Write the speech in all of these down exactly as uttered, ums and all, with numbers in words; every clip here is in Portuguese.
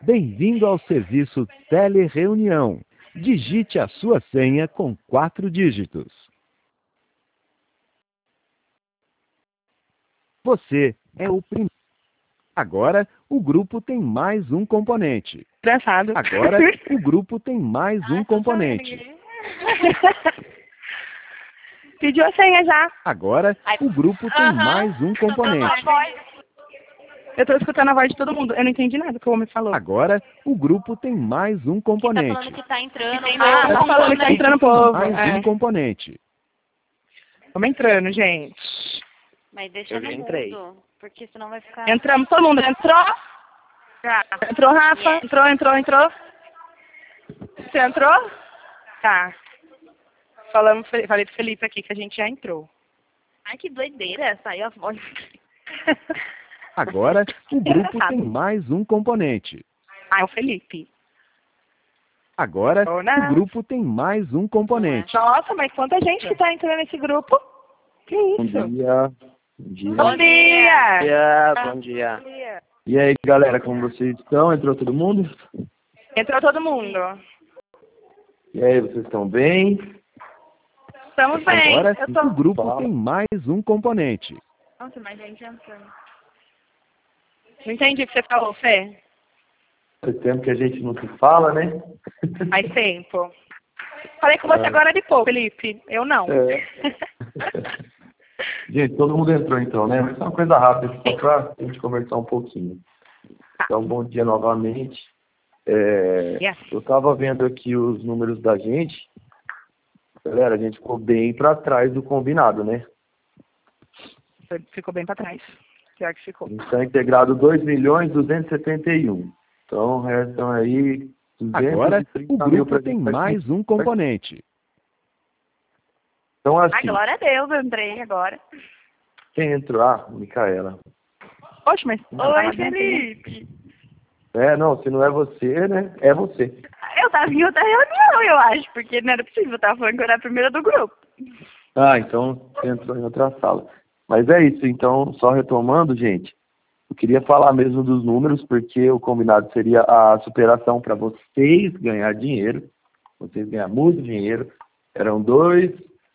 Bem-vindo ao serviço Telereunião. Digite a sua senha com quatro dígitos. Você é o primeiro. Agora, o grupo tem mais um componente. Engraçado. Agora, o grupo tem mais um componente. Pediu a senha já. Agora, o grupo tem mais um componente. Eu tô escutando a voz de todo mundo. Eu não entendi nada que o homem falou. Agora, o grupo tem mais um Tá componente. falando que tá entrando. Ah, tá falando que tá entrando povo. Mais É. um componente. Vamos entrando, gente. Mas deixa Eu no já entrei. mudo, porque senão vai ficar... Entramos, todo mundo entrou? Entrou, Rafa? Yes. Entrou, entrou, entrou? Você entrou? Tá. Falamos, falei pro Felipe aqui que a gente já entrou. Ai, que doideira, saiu a voz. Agora, o grupo Engraçado. tem mais um componente. Ah, é o Felipe. Agora, Olá. o grupo tem mais um componente. Nossa, mas quanta gente que tá entrando nesse grupo? Que Bom isso? dia. Bom dia. Bom dia! dia. Bom dia. E aí, galera, como vocês estão? Entrou todo mundo? Entrou todo mundo. E aí, vocês estão bem? Estamos bem. Agora, Eu tô... o grupo Fala. tem mais um componente. Nossa, mas gente entrando. Não entendi o que você falou, Fê. Faz tempo que a gente não se fala, né? Faz tempo. Falei com você É. agora de pouco, Felipe. Eu não. É. Gente, todo mundo entrou então, né? Mas é uma coisa rápida, só pra gente conversar um pouquinho. Então, bom dia novamente. É, Yes. eu tava vendo aqui os números da gente. Galera, a gente ficou bem pra trás do combinado, né? Ficou bem pra trás. Pior que ficou. A gente está integrado dois milhões duzentos e setenta e um. Então, restam aí Agora, duzentos e trinta o mil grupo pra tem gente mais um componente. Então, Ai, assim, glória a Deus, eu entrei agora. quem entrou? Ah, Micaela. Poxa, mas... Oi, Felipe. É, não, se não é você, né? É você. Eu tava em outra reunião, eu acho, porque não era possível, eu tava falando que eu era a primeira do grupo. Ah, então você entrou em outra sala. Mas é isso, então, só retomando, gente, eu queria falar mesmo dos números, porque o combinado seria a superação para vocês ganhar dinheiro, vocês ganhar muito dinheiro. Eram dois,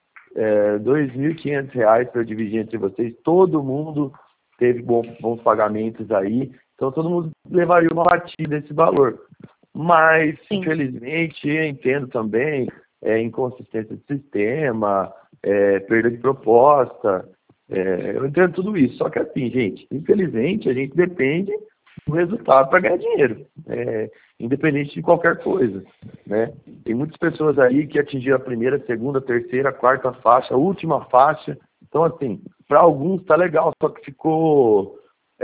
é, dois mil e quinhentos reais para dividir entre vocês. Todo mundo teve bom, bons pagamentos aí, então todo mundo levaria uma batida desse valor. Mas, Sim. infelizmente, eu entendo também é, inconsistência de sistema, é, perda de proposta. É, eu entendo tudo isso, só que assim, gente, infelizmente a gente depende do resultado para ganhar dinheiro, é, independente de qualquer coisa, né? Tem muitas pessoas aí que atingiram a primeira, segunda, terceira, quarta faixa, a última faixa, então assim, para alguns tá legal, só que ficou,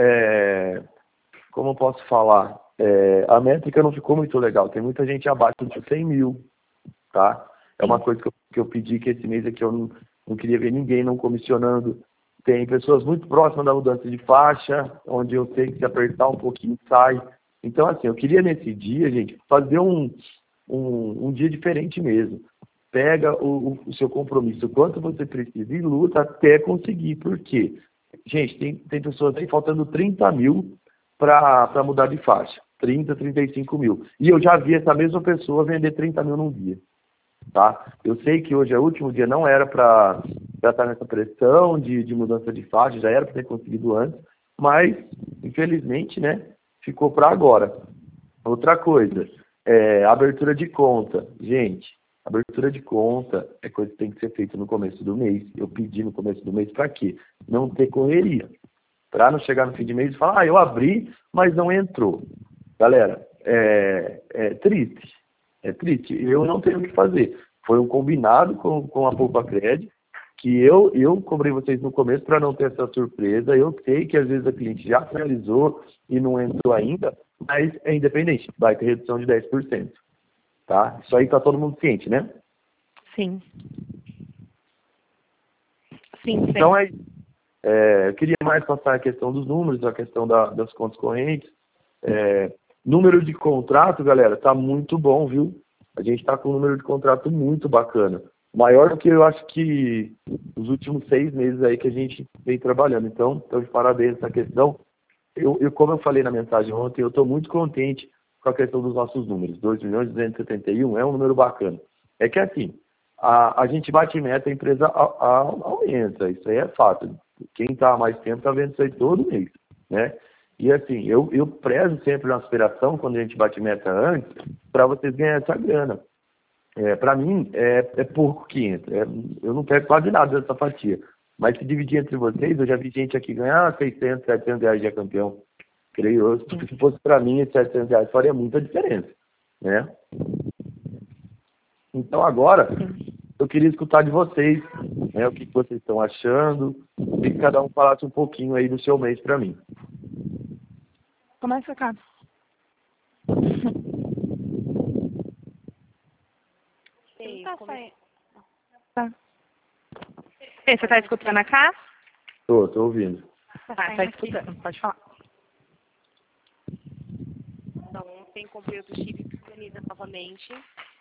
é, como eu posso falar, é, a métrica não ficou muito legal, tem muita gente abaixo de cem mil, tá? É uma coisa que eu, que eu pedi que esse mês aqui eu não, não queria ver ninguém não comissionando. Tem pessoas muito próximas da mudança de faixa, onde eu sei que se apertar um pouquinho sai. Então, assim, eu queria nesse dia, gente, fazer um, um, um dia diferente mesmo. Pega o, o seu compromisso, o quanto você precisa e luta até conseguir. Por quê? Gente, tem, tem pessoas aí faltando trinta mil para mudar de faixa. trinta, trinta e cinco mil. E eu já vi essa mesma pessoa vender trinta mil num dia. Tá? Eu sei que hoje é o último dia, não era para estar nessa pressão de, de mudança de faixa, já era para ter conseguido antes, mas, infelizmente, né, ficou para agora. Outra coisa, é, abertura de conta. Gente, abertura de conta é coisa que tem que ser feita no começo do mês. Eu pedi no começo do mês para quê? Não ter correria. Para não chegar no fim de mês e falar, ah, eu abri, mas não entrou. Galera, é, é triste. É triste, eu não tenho o que fazer. Foi um combinado com, com a Poupa Cred, que eu, eu cobrei vocês no começo para não ter essa surpresa. Eu sei que às vezes a cliente já finalizou e não entrou ainda, mas é independente, vai ter redução de dez por cento. Tá? Isso aí tá todo mundo ciente, né? Sim. Sim, sim. Então, é, é, eu queria mais passar a questão dos números, a questão da, das contas correntes. É, número de contrato, galera, tá muito bom, viu? A gente tá com um número de contrato muito bacana. Maior do que eu acho que os últimos seis meses aí que a gente vem trabalhando. Então, estou de parabéns nessa questão. Eu, eu, como eu falei na mensagem ontem, eu estou muito contente com com a questão dos nossos números. dois milhões duzentos e setenta e um é um número bacana. É que assim, a, a gente bate meta, a empresa a, a, aumenta. Isso aí é fato. Quem está há mais tempo está vendo isso aí todo mês, né? E assim, eu, eu prezo sempre na aspiração, quando a gente bate meta antes, para vocês ganharem essa grana. É, para mim, é, é pouco que entra. É, eu não pego quase nada dessa fatia. Mas se dividir entre vocês, eu já vi gente aqui ganhar seiscentos, setecentos reais de campeão. Creio eu, porque se fosse para mim, esses setecentos reais faria muita diferença, né? Então agora, eu queria escutar de vocês, né, o que vocês estão achando, e que cada um falasse um pouquinho aí do seu mês para mim. Começa, cara. Ei, tá come... Tá. Ei, você tá escutando a Cá? Tô, tô ouvindo. Ah, tá escutando, pode falar. Então, ontem comprei outro chip que organiza novamente.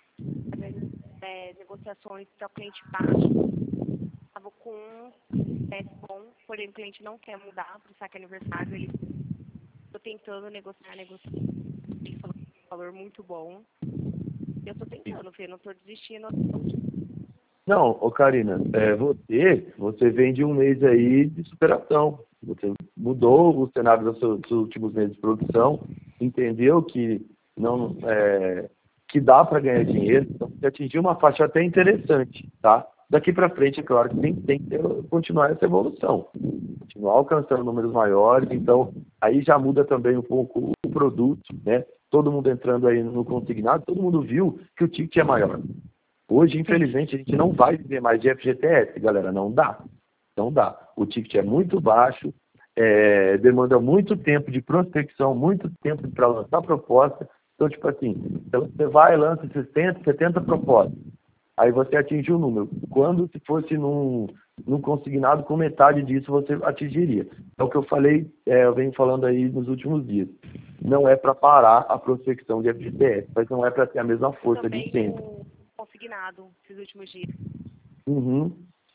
É, negociações para o cliente baixo. Estava com um teste bom, porém o cliente não quer mudar para o saque aniversário. Ele estou tentando negociar, negociar. Ele falou que tem um valor muito bom. Eu estou tentando, filho, não estou desistindo. Não, ô Karina, é, você, você vem de um mês aí de superação. Você mudou o cenário dos seus, dos últimos meses de produção, entendeu que não é, que dá para ganhar dinheiro, então você atingiu uma faixa até interessante, tá? Daqui para frente, é claro que tem, tem que ter, continuar essa evolução, continuar alcançando números maiores, então aí já muda também um pouco o produto, né? Todo mundo entrando aí no consignado, todo mundo viu que o ticket é maior. Hoje, infelizmente, a gente não vai viver mais de F G T S, galera, não dá. Não dá. O ticket é muito baixo, é, demanda muito tempo de prospecção, muito tempo para lançar proposta. Então, tipo assim, você vai e lança sessenta, setenta propostas. Aí você atinge o número. Quando se fosse num, num consignado com metade disso, você atingiria. É o que eu falei, é, eu venho falando aí nos últimos dias. Não é para parar a prospecção de F G T S, mas não é para ter a mesma força também de sempre. Consignado esses últimos dias. Uhum.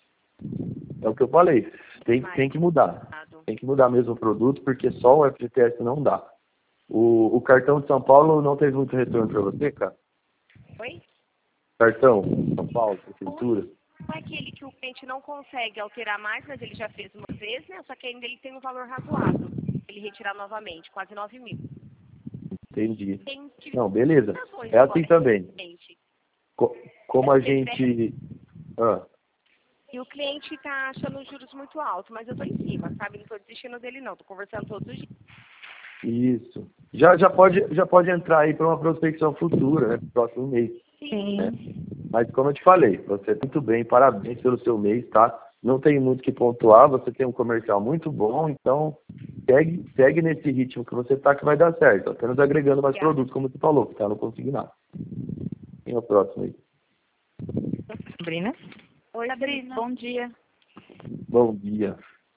É o que eu falei. Tem, tem que mudar. Tem que mudar mesmo o produto, porque só o F G T S não dá. O, o cartão de São Paulo não teve muito retorno para você, cara? Oi? Cartão, São Paulo, prefeitura. Não é aquele que o cliente não consegue alterar mais, mas ele já fez uma vez, né? Só que ainda ele tem um valor razoável. Ele retirar novamente, quase nove mil. Entendi. Tem que... Não, beleza. É assim também. Co como a gente... Ah. E o cliente tá achando os juros muito altos, mas eu tô em cima, sabe? Não tô desistindo dele, não. Tô conversando todos os dias. Isso. Já, já, pode, já pode entrar aí para uma prospecção futura, né? Próximo mês. Sim. Né? Mas como eu te falei, você é muito bem, parabéns pelo seu mês, tá? Não tem muito que pontuar, você tem um comercial muito bom, então segue, segue nesse ritmo que você tá que vai dar certo. Apenas agregando mais Obrigada. produtos, como você falou, que tá no consignado. Quem é o próximo aí? Sabrina? Oi, Sabrina. Bom dia. Bom dia.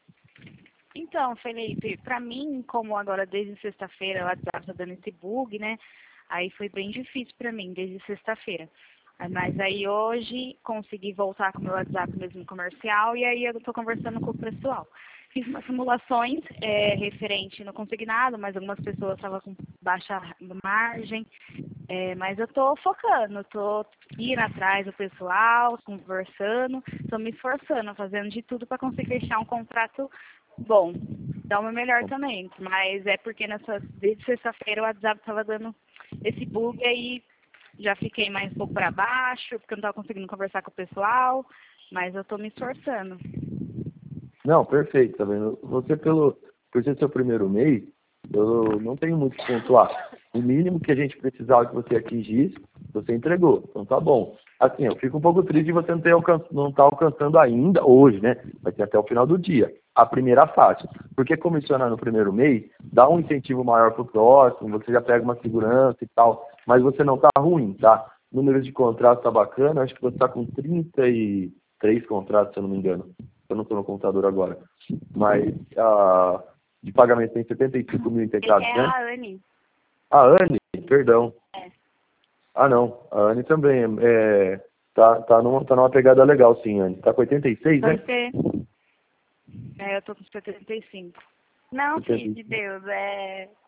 Então, Felipe, para mim, como agora desde sexta-feira o WhatsApp tá dando esse bug, né? Aí foi bem difícil para mim desde sexta-feira. Mas aí hoje consegui voltar com o meu WhatsApp mesmo comercial e aí eu estou conversando com o pessoal. Fiz umas simulações é, referente no consignado, mas algumas pessoas estavam com baixa margem. É, mas eu estou focando, estou indo atrás do pessoal, conversando, estou me esforçando, fazendo de tudo para conseguir fechar um contrato bom. Dá o meu melhor também, mas é porque nessa, desde sexta-feira o WhatsApp estava dando esse bug e aí já fiquei mais um pouco para baixo, porque eu não estava conseguindo conversar com o pessoal, mas eu estou me esforçando. Não, perfeito, tá vendo? Você, pelo, por ser seu primeiro mês, eu não tenho muito que pontuar. O mínimo que a gente precisava que você atingisse, você entregou. Então tá bom. Assim, eu fico um pouco triste de você não ter alcan não estar alcançando ainda, hoje, né? Vai ser até o final do dia, a primeira faixa. Porque comissionar no primeiro mês, dá um incentivo maior pro próximo, você já pega uma segurança e tal, mas você não tá ruim, tá? Números de contrato tá bacana, acho que você tá com trinta e três contratos, se eu não me engano. Eu não estou no computador agora. Mas uh, de pagamento tem setenta e cinco mil integrados, é né? a Anne. A Anne, perdão. É. Ah, não. A Anne também. É, tá, tá, numa, tá numa pegada legal, sim, Anne. Tá com oitenta e seis, Vai né? ser. É, eu tô com setenta e cinco. Não, Entendi. filho de Deus, é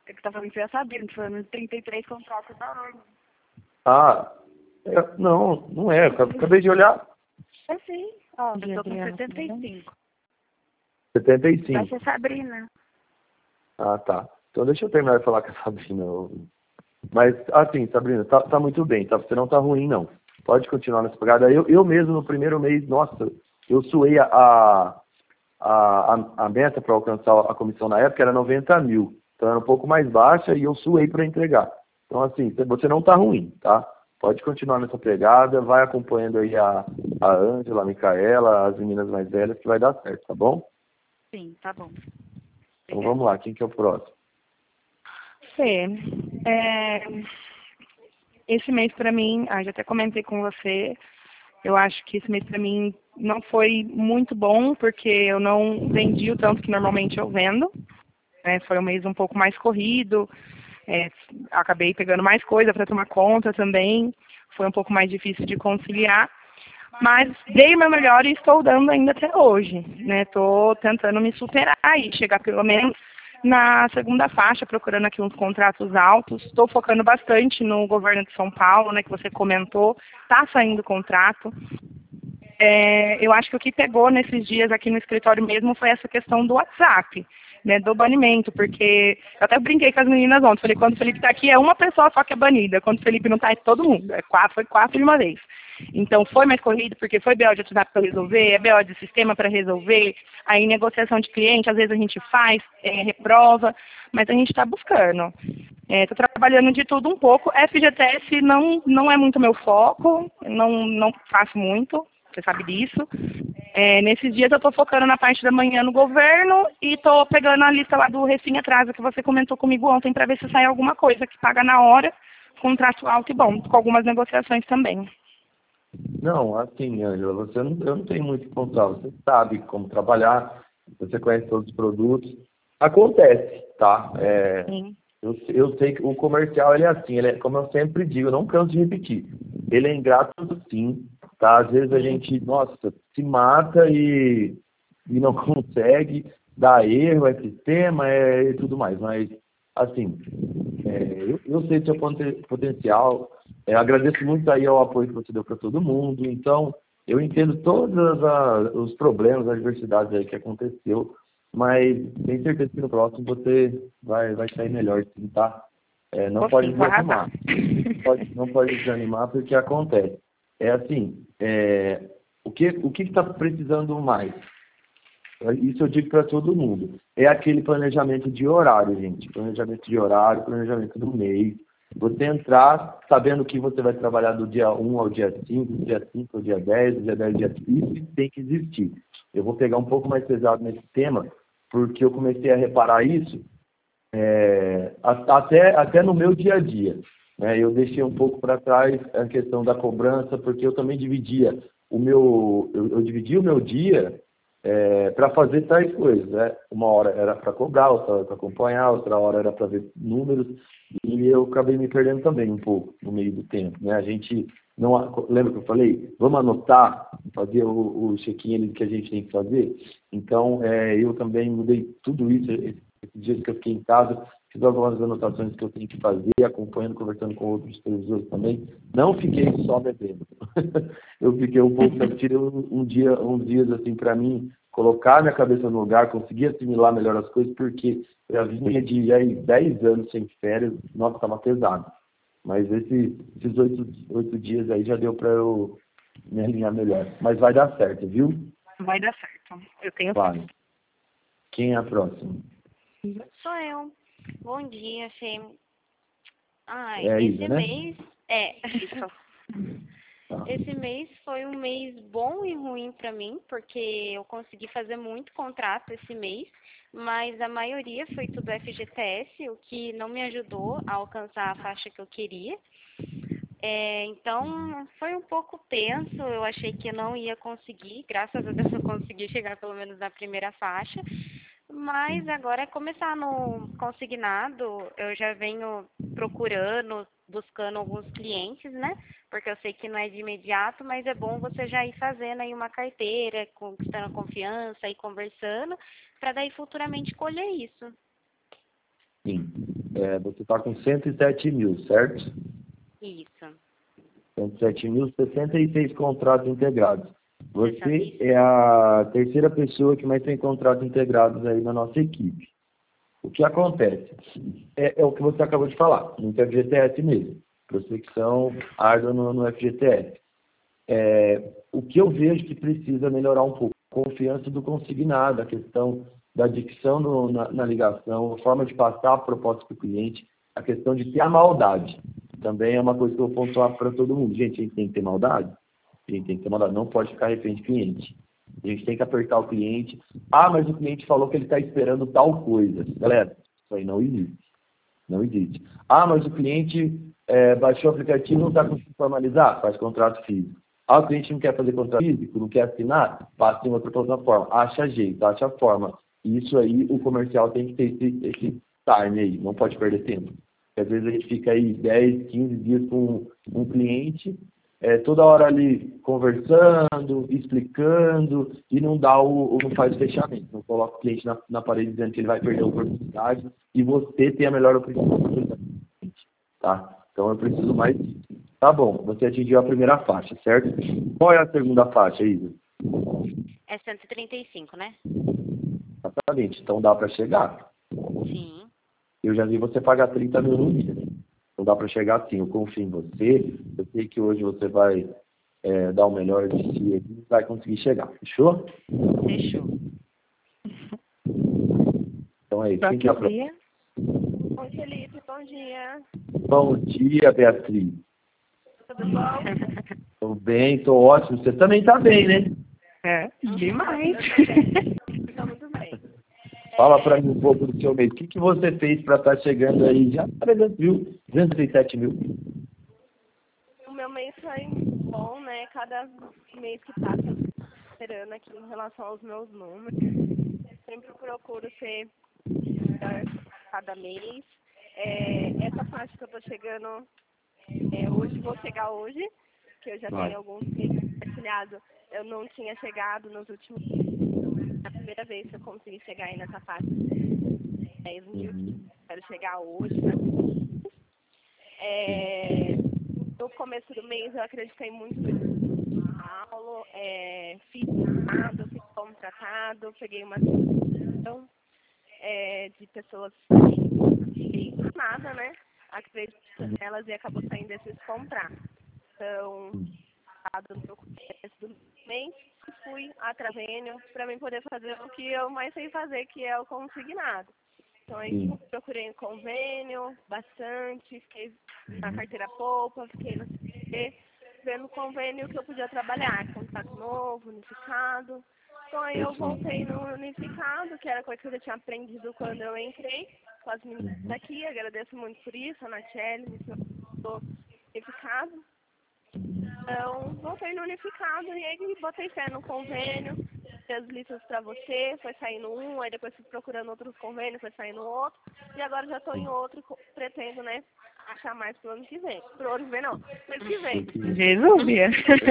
É que tá falando que você já sabia, não falando de trinta e três contratos da ordem. Ah, é, não, não é. Eu acabei de olhar. É sim. Ó, eu tô com setenta e cinco. setenta e Vai cinco. ser Sabrina. Ah, tá. Então deixa eu terminar de falar com a Sabrina. Mas, assim, Sabrina, tá, tá muito bem, tá? Você não tá ruim, não. Pode continuar nessa pegada. Eu, eu mesmo, no primeiro mês, nossa, eu suei a, a, a, a meta para alcançar a comissão na época era noventa mil. Então era um pouco mais baixa e eu suei para entregar. Então, assim, você não tá ruim, tá? Pode continuar nessa pegada, vai acompanhando aí a, a Ângela, a Micaela, as meninas mais velhas, que vai dar certo, tá bom? Sim, tá bom. Então vamos lá, quem que é o próximo? Fê, é, esse mês pra mim, ah, já até comentei com você, eu acho que esse mês pra mim não foi muito bom, porque eu não vendi o tanto que normalmente eu vendo, né? Foi um mês um pouco mais corrido, é, acabei pegando mais coisa para tomar conta também, foi um pouco mais difícil de conciliar, mas dei o meu melhor e estou dando ainda até hoje, né? Estou tentando me superar e chegar pelo menos na segunda faixa, procurando aqui uns contratos altos. Estou focando bastante no governo de São Paulo, né, que você comentou, está saindo contrato. É, eu acho que o que pegou nesses dias aqui no escritório mesmo foi essa questão do WhatsApp, né, do banimento, porque eu até brinquei com as meninas ontem, falei, quando o Felipe está aqui é uma pessoa só que é banida, quando o Felipe não está é todo mundo, é quatro, foi quatro de uma vez. Então foi mais corrido, porque foi B O de WhatsApp para resolver, é B O de sistema para resolver, aí negociação de cliente, às vezes a gente faz, é, reprova, mas a gente está buscando. Estou é, trabalhando de tudo um pouco, F G T S não, não é muito meu foco, não, não faço muito, você sabe disso. É, nesses dias eu estou focando na parte da manhã no governo e estou pegando a lista lá do Recém Atrasa que você comentou comigo ontem para ver se sai alguma coisa que paga na hora, contrato alto e bom, com algumas negociações também. Não, assim, Ângela, você não, eu não tenho muito que contar. Você sabe como trabalhar, você conhece todos os produtos. Acontece, tá? É, eu, eu sei que o comercial, ele é assim, ele é, como eu sempre digo, eu não canso de repetir. Ele é ingrato, sim, tá? Às vezes a gente, nossa, se mata e, e não consegue, dá erro, é sistema é, e tudo mais. Mas, assim, é, eu, eu sei do seu poten- potencial. É, agradeço muito aí ao apoio que você deu para todo mundo. Então, eu entendo todos a, os problemas, as adversidades aí que aconteceu, mas tenho certeza que no próximo você vai, vai sair melhor, sim, tá? É, não pode desanimar. Não pode, não pode desanimar porque acontece. É assim, é, o que o que está precisando mais? Isso eu digo para todo mundo. É aquele planejamento de horário, gente. Planejamento de horário, planejamento do mês. Você entrar sabendo que você vai trabalhar do dia um ao dia cinco, do dia cinco ao dia dez, do dia dez ao dia quinze, isso tem que existir. Eu vou pegar um pouco mais pesado nesse tema, porque eu comecei a reparar isso é, até, até no meu dia a dia. Né? Eu deixei um pouco para trás a questão da cobrança, porque eu também dividia o meu, eu, eu dividia o meu dia é, para fazer tais coisas. Né? Uma hora era para cobrar, outra hora para acompanhar, outra hora era para ver números, e eu acabei me perdendo também um pouco no meio do tempo. Né? A gente não lembra que eu falei? Vamos anotar, fazer o, o check-in ali que a gente tem que fazer. Então, é, eu também mudei tudo isso. Esses dias que eu fiquei em casa, fiz algumas anotações que eu tenho que fazer, acompanhando, conversando com outros supervisores também. Não fiquei só bebendo. Eu fiquei um pouco, eu tirei um, um dia, uns dias assim para mim, colocar minha cabeça no lugar, conseguir assimilar melhor as coisas, porque eu vinha de aí, dez anos sem férias, nossa, estava pesado. Mas esse, esses oito, oito dias aí já deu para eu me alinhar melhor. Mas vai dar certo, viu? Vai dar certo. Eu tenho Vai. Quem é a próxima? Sou eu. Bom dia, Fê. Ai, É esse Isa, né? mês... É. isso. Tá. Esse mês foi um mês bom e ruim para mim, porque eu consegui fazer muito contrato esse mês, mas a maioria foi tudo F G T S, o que não me ajudou a alcançar a faixa que eu queria. É, então, foi um pouco tenso, eu achei que eu não ia conseguir, graças a Deus eu consegui chegar pelo menos na primeira faixa, mas agora é começar no consignado, eu já venho procurando, buscando alguns clientes, né? Porque eu sei que não é de imediato, mas é bom você já ir fazendo aí uma carteira, conquistando a confiança e conversando, para daí futuramente colher isso. Sim. É, você está com cento e sete mil, certo? Isso. cento e sete mil, sessenta e seis contratos integrados. Você é a terceira pessoa que mais tem contratos integrados aí na nossa equipe. O que acontece? É, é o que você acabou de falar, no F G T S mesmo. Prospecção árdua no, no F G T S. É, o que eu vejo que precisa melhorar um pouco, a confiança do consignado, a questão da dicção no, na, na ligação, a forma de passar a proposta para o cliente, a questão de ter a maldade. Também é uma coisa que eu vou pontuar para todo mundo. Gente, a gente tem que ter maldade? A gente tem que ter maldade, não pode ficar refém de cliente. A gente tem que apertar o cliente. Ah, mas o cliente falou que ele está esperando tal coisa. Galera, isso aí não existe. Não existe. Ah, mas o cliente é, baixou o aplicativo e não está conseguindo formalizar? Faz contrato físico. Ah, o cliente não quer fazer contrato físico, não quer assinar? Passa em outra plataforma. Acha jeito, acha forma. Isso aí, o comercial tem que ter esse, esse time aí. Não pode perder tempo. Porque às vezes a gente fica aí dez, quinze dias com um cliente, é, toda hora ali conversando, explicando, e não dá o, não faz o fechamento. Não coloca o cliente na, na parede dizendo que ele vai perder a oportunidade e você tem a melhor oportunidade. Tá? Então eu preciso mais disso. Tá bom, você atingiu a primeira faixa, certo? Qual é a segunda faixa, Isa? É cento e trinta e cinco, né? Exatamente, então dá para chegar. Sim. Eu já vi você pagar trinta mil no dia. Então dá para chegar assim, eu confio em você, eu sei que hoje você vai é, dar o melhor de si e vai conseguir chegar. Fechou? Fechou. Então é isso. Quem que é a próxima? Oi, Felipe, bom dia. Bom dia, Beatriz. Tudo bom? Tô bem, tô ótimo. Você também tá bem, né? É, demais. Tá muito bem. Fala para mim um pouco do seu mês. O que, que você fez para estar chegando aí já para trezentos mil, duzentos e sete mil? O meu mês foi bom, né? Cada mês que passa, eu tô esperando aqui em relação aos meus números. Sempre procuro ser melhor cada mês. É, essa parte que eu tô chegando é, hoje, vou chegar hoje, que eu já Vai. tenho alguns meses compartilhado. Eu não tinha chegado nos últimos. É a primeira vez que eu consegui chegar aí nessa faixa de dez mil. Uhum. Quero chegar hoje, né? É, no começo do mês eu acreditei muito no Paulo, é, fiz contratado, fiz contratado, peguei uma decisão é, de pessoas que nada, né? Acredito nelas e acabou saindo esses contratos. Então, no meu começo do mês, fui atrás para mim poder fazer o que eu mais sei fazer, que é o consignado. Então, aí procurei um convênio bastante, fiquei na carteira poupa, fiquei no C P, vendo o convênio que eu podia trabalhar, contrato novo, unificado. Então, aí eu voltei no unificado, que era coisa que eu já tinha aprendido quando eu entrei com as meninas daqui. Agradeço muito por isso, a Nachelle me ensinou unificado. Então, voltei no unificado e aí botei fé no convênio, fiz as listas para você, foi saindo um, aí depois fui procurando outros convênios, foi saindo outro, e agora já estou em outro, pretendo, né, achar mais pro ano que vem. Pro ano que vem não, pro ano que vem. Jesus, Bia.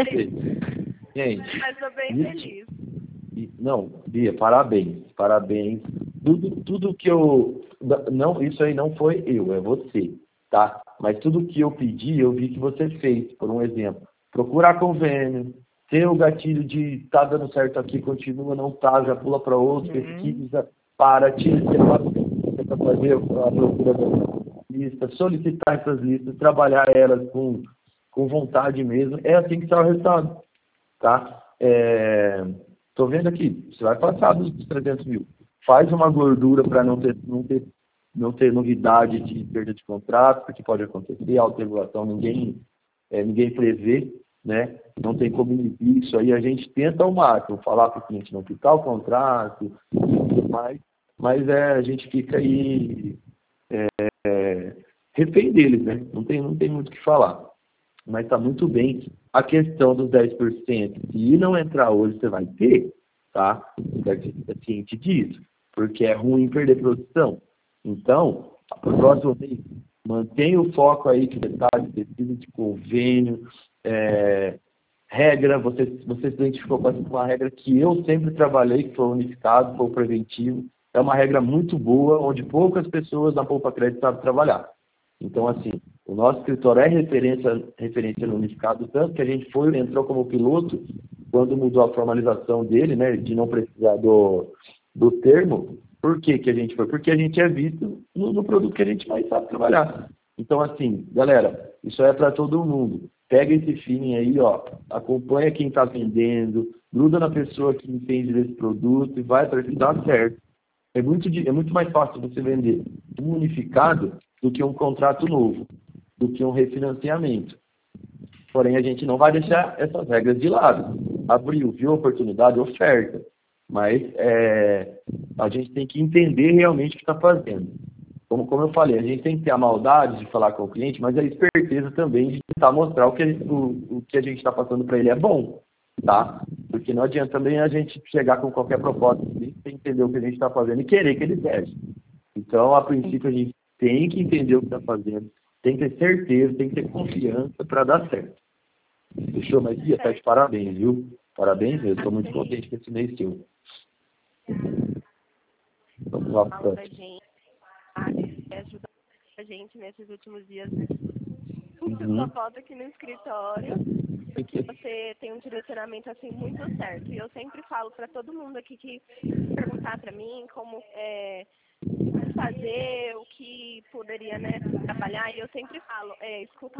Gente, mas estou bem isso, feliz. e- não, Bia, parabéns, parabéns. Tudo, tudo que eu, não, isso aí não foi eu, é você, tá? Mas tudo que eu pedi, eu vi que você fez. Por um exemplo, procurar convênio, ter o gatilho de tá dando certo aqui, continua, não tá, já pula para outro, pesquisa, para, tira, tenta fazer a procura da lista, solicitar essas listas, trabalhar elas com, com vontade mesmo. É assim que está o resultado, tá? É, tô vendo aqui, você vai passar dos trezentos mil. Faz uma gordura para não ter, não ter não ter novidade de perda de contrato, porque pode acontecer, autorregulação, ninguém, é, ninguém prevê, né? Não tem como inibir isso aí, a gente tenta ao máximo falar para o cliente não quitar o contrato e tudo mais, mas é, a gente fica aí é, é, refém deles, né? Não tem, não tem muito o que falar. Mas está muito bem a questão dos dez por cento. Se não entrar hoje, você vai ter, tá? Você deve ser ciente disso, porque é ruim perder produção. Então, para o próximo mês, mantenha o foco aí de detalhes, pesquisa de convênio, é, regra, você, você se identificou com uma regra que eu sempre trabalhei, que foi o unificado, foi o preventivo, é uma regra muito boa, onde poucas pessoas na Poupa Crédito sabem trabalhar. Então, assim, o nosso escritório é referência, referência no unificado, tanto que a gente foi, entrou como piloto, quando mudou a formalização dele, né, de não precisar do, do termo. Por que que a gente foi? Porque a gente é visto no, no produto que a gente mais sabe trabalhar. Então, assim, galera, isso é para todo mundo. Pega esse feeling aí, ó, acompanha quem está vendendo, gruda na pessoa que entende desse produto e vai para que dá certo. É muito, é muito mais fácil você vender um unificado do que um contrato novo, do que um refinanciamento. Porém, a gente não vai deixar essas regras de lado. Abriu, viu oportunidade, oferta. Mas é, a gente tem que entender realmente o que está fazendo. Como, como eu falei, a gente tem que ter a maldade de falar com o cliente, mas a esperteza também de tentar mostrar o que a gente, o, o que a gente está passando para ele é bom, tá? Porque não adianta também a gente chegar com qualquer proposta sem entender o que a gente está fazendo e querer que ele seja. Então, a princípio, a gente tem que entender o que está fazendo, tem que ter certeza, tem que ter confiança para dar certo. Fechou? Mas, Bia, tá de parabéns, viu? Parabéns mesmo, estou muito contente com esse mês seu. Vamos lá para o próximo. Ajudou a gente nesses últimos dias. Uhum. Sua foto aqui no escritório, porque você tem um direcionamento assim muito certo. E eu sempre falo para todo mundo aqui que perguntar para mim como é, fazer, o que poderia, né, trabalhar. E eu sempre falo, é, escuta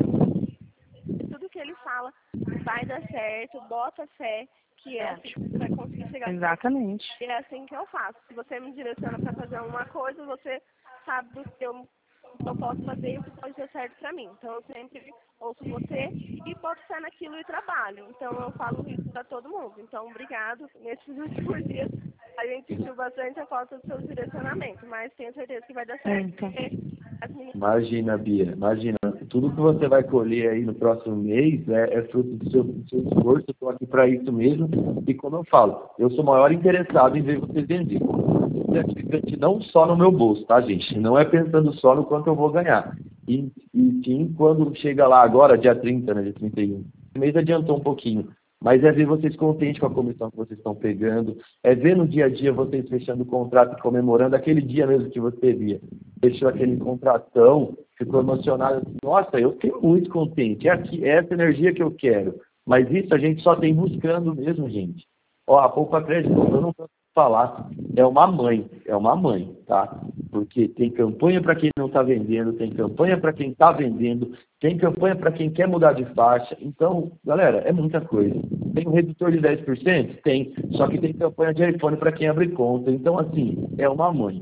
tudo que ele fala, vai dar certo, bota fé, que é assim que você vai conseguir chegar. Exatamente. E é assim que eu faço. Se você me direciona para fazer uma coisa, você sabe do que eu, eu posso fazer e o que pode dar certo para mim. Então, eu sempre ouço você e boto fé naquilo e trabalho. Então, eu falo isso para todo mundo. Então, obrigado. Nesses últimos dias, a gente sentiu bastante a falta do seu direcionamento, mas tenho certeza que vai dar certo. As meninas... Imagina, Bia, imagina. Tudo que você vai colher aí no próximo mês é, é fruto do seu, do seu esforço. Eu estou aqui para isso mesmo. E como eu falo, eu sou o maior interessado em ver você vender. Gratificante não só no meu bolso, tá, gente? Não é pensando só no quanto eu vou ganhar. E, e sim, quando chega lá agora, dia trinta, né, dia trinta e um, o mês adiantou um pouquinho. Mas é ver vocês contentes com a comissão que vocês estão pegando, é ver no dia a dia vocês fechando o contrato e comemorando aquele dia mesmo que você via. Fechou aquele contratão, ficou emocionado. Nossa, eu fiquei muito contente. É, aqui, é essa energia que eu quero. Mas isso a gente só tem buscando mesmo, gente. Ó, a Poupa Crédito, eu não posso falar, é uma mãe, é uma mãe, tá? Porque tem campanha para quem não está vendendo, tem campanha para quem está vendendo, tem campanha para quem quer mudar de faixa. Então, galera, é muita coisa. Tem um redutor de dez por cento? Tem. Só que tem campanha de iPhone para quem abre conta. Então, assim, é uma mãe,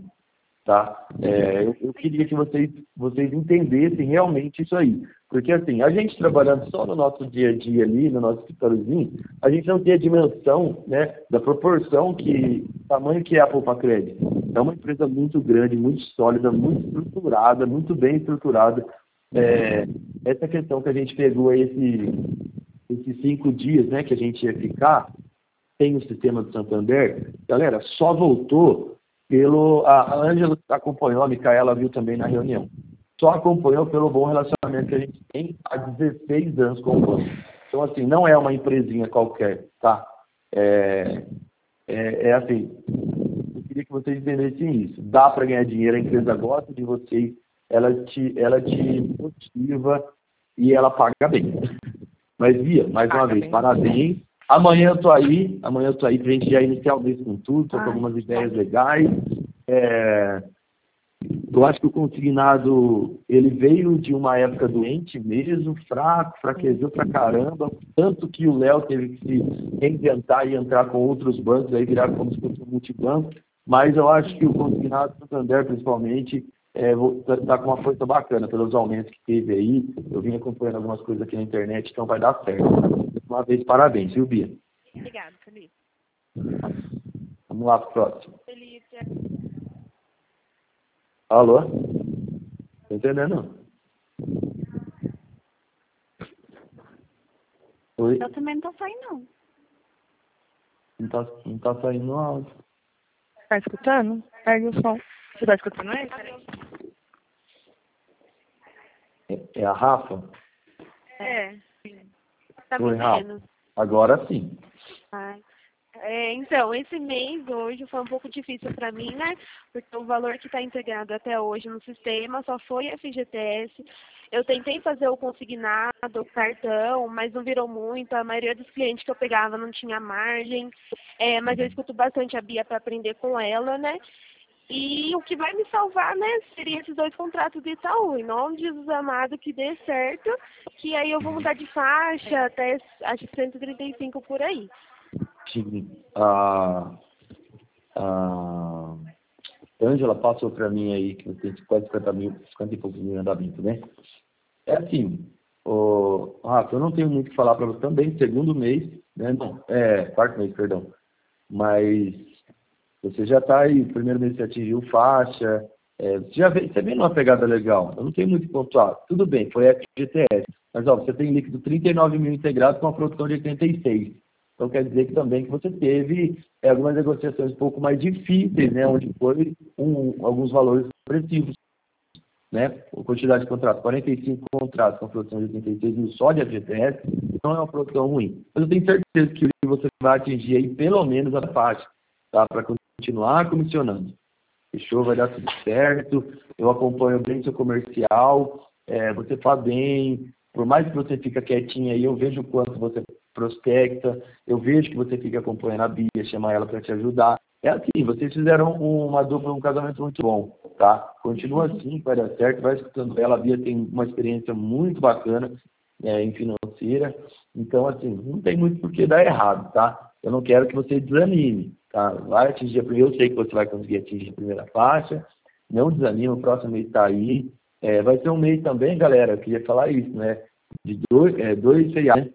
tá? É, eu, eu queria que vocês, vocês entendessem realmente isso aí. Porque, assim, a gente trabalhando só no nosso dia a dia ali, no nosso escritóriozinho, a gente não tem a dimensão, né, da proporção que, tamanho que é a Poupa Crédito. É uma empresa muito grande, muito sólida, muito estruturada, muito bem estruturada. É, essa questão que a gente pegou esse, esses cinco dias, né, que a gente ia ficar, tem o sistema do Santander, galera, só voltou pelo... A Ângela acompanhou, a Micaela viu também na reunião. Só acompanhou pelo bom relacionamento que a gente tem há dezesseis anos com o banco. Então, assim, não é uma empresinha qualquer, tá? É, é, é assim, eu queria que vocês entendessem isso. Dá para ganhar dinheiro, a empresa gosta de vocês, ela te, ela te motiva e ela paga bem. Mas, Bia, mais uma vez, parabéns. Amanhã eu tô aí, amanhã eu tô aí pra gente já iniciar o mês com tudo, tô com algumas ideias legais. É... Eu acho que o consignado, ele veio de uma época doente mesmo, fraco, fraquejou pra caramba, tanto que o Léo teve que se reinventar e entrar com outros bancos, aí virar como se fosse um multibanco, mas eu acho que o consignado do Santander, principalmente, está é, tá com uma força bacana pelos aumentos que teve aí. Eu vim acompanhando algumas coisas aqui na internet, então vai dar certo. Uma vez, parabéns, viu, Bia? Obrigada, Felipe. Vamos lá pro próximo. Felipe. Alô? Tá entendendo? Oi? Eu também não tô saindo, não. Não tá, não tá saindo no áudio. Tá escutando? Pega o som. Você tá escutando aí? É, é a Rafa? É. Tá me Oi, Rafa. vendo? Agora sim. Ai. É, então, esse mês hoje foi um pouco difícil para mim, né? Porque o valor que está integrado até hoje no sistema só foi F G T S. Eu tentei fazer o consignado, o cartão, mas não virou muito. A maioria dos clientes que eu pegava não tinha margem. É, mas eu escuto bastante a Bia para aprender com ela, né? E o que vai me salvar, né, seria esses dois contratos de Itaú. Em nome de Jesus amado, que dê certo, que aí eu vou mudar de faixa até, acho que cento e trinta e cinco por aí. Sim. A, a Ângela passou para mim aí que você tem quase cinquenta mil, cinquenta e poucos mil em andamento, né? É assim, o, Rafa, eu não tenho muito o que falar para você também, segundo mês, né? Não, é, quarto mês, perdão. Mas você já está aí, primeiro mês você atingiu faixa, é, você já vem, você vem numa pegada legal. Eu não tenho muito que pontuar. Tudo bem, foi F G T S. Mas, ó, você tem líquido trinta e nove mil integrado com uma produção de oitenta e seis. Então, quer dizer que também que você teve é, algumas negociações um pouco mais difíceis, né? Onde foi um, alguns valores expressivos, né? A quantidade de contratos, quarenta e cinco contratos com produção de oitenta e seis mil só de F G T S, não é uma produção ruim. Mas eu tenho certeza que você vai atingir aí pelo menos a faixa, tá? Para continuar comissionando. Fechou? Vai dar tudo certo. Eu acompanho bem seu comercial. É, você faz bem. Por mais que você fica quietinha aí, eu vejo o quanto você prospecta. Eu vejo que você fica acompanhando a Bia, chamar ela para te ajudar. É assim, vocês fizeram uma dupla, um casamento muito bom, tá? Continua assim, vai dar certo. Vai escutando ela. A Bia tem uma experiência muito bacana é, em financeira. Então, assim, não tem muito por que dar errado, tá? Eu não quero que você desanime. Tá, vai atingir a primeira, eu sei que você vai conseguir atingir a primeira faixa, não desanima, o próximo mês está aí. É, vai ser um mês também, galera, eu queria falar isso, né? De dois, é, dois feriados, né?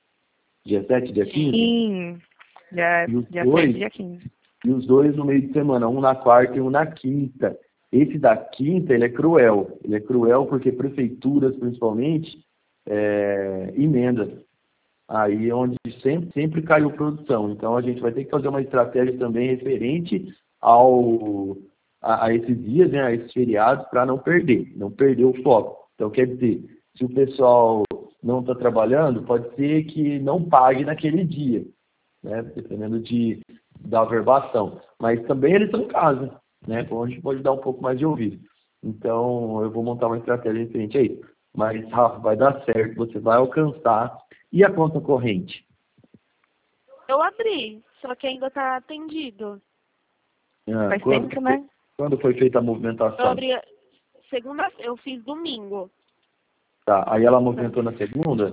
Dia sete, dia quinze? Sim, dia, dia dois, sete, dia quinze. E os dois no meio de semana, um na quarta e um na quinta. Esse da quinta, ele é cruel. Ele é cruel porque prefeituras, principalmente, é, emendam. Aí onde sempre, sempre caiu produção. Então a gente vai ter que fazer uma estratégia também referente ao, a, a esses dias, né, a esses feriados, para não perder, não perder o foco. Então quer dizer, se o pessoal não está trabalhando, pode ser que não pague naquele dia, né, dependendo de, da averbação. Mas também eles estão em casa, né, onde a gente pode dar um pouco mais de ouvido. Então eu vou montar uma estratégia referente a isso. Mas, Rafa, vai dar certo, você vai alcançar. E a conta corrente? Eu abri, só que ainda está atendido. Ah, Faz quando, tempo, né? quando foi feita a movimentação? Eu abri segunda, eu fiz domingo. Tá, aí ela movimentou na segunda?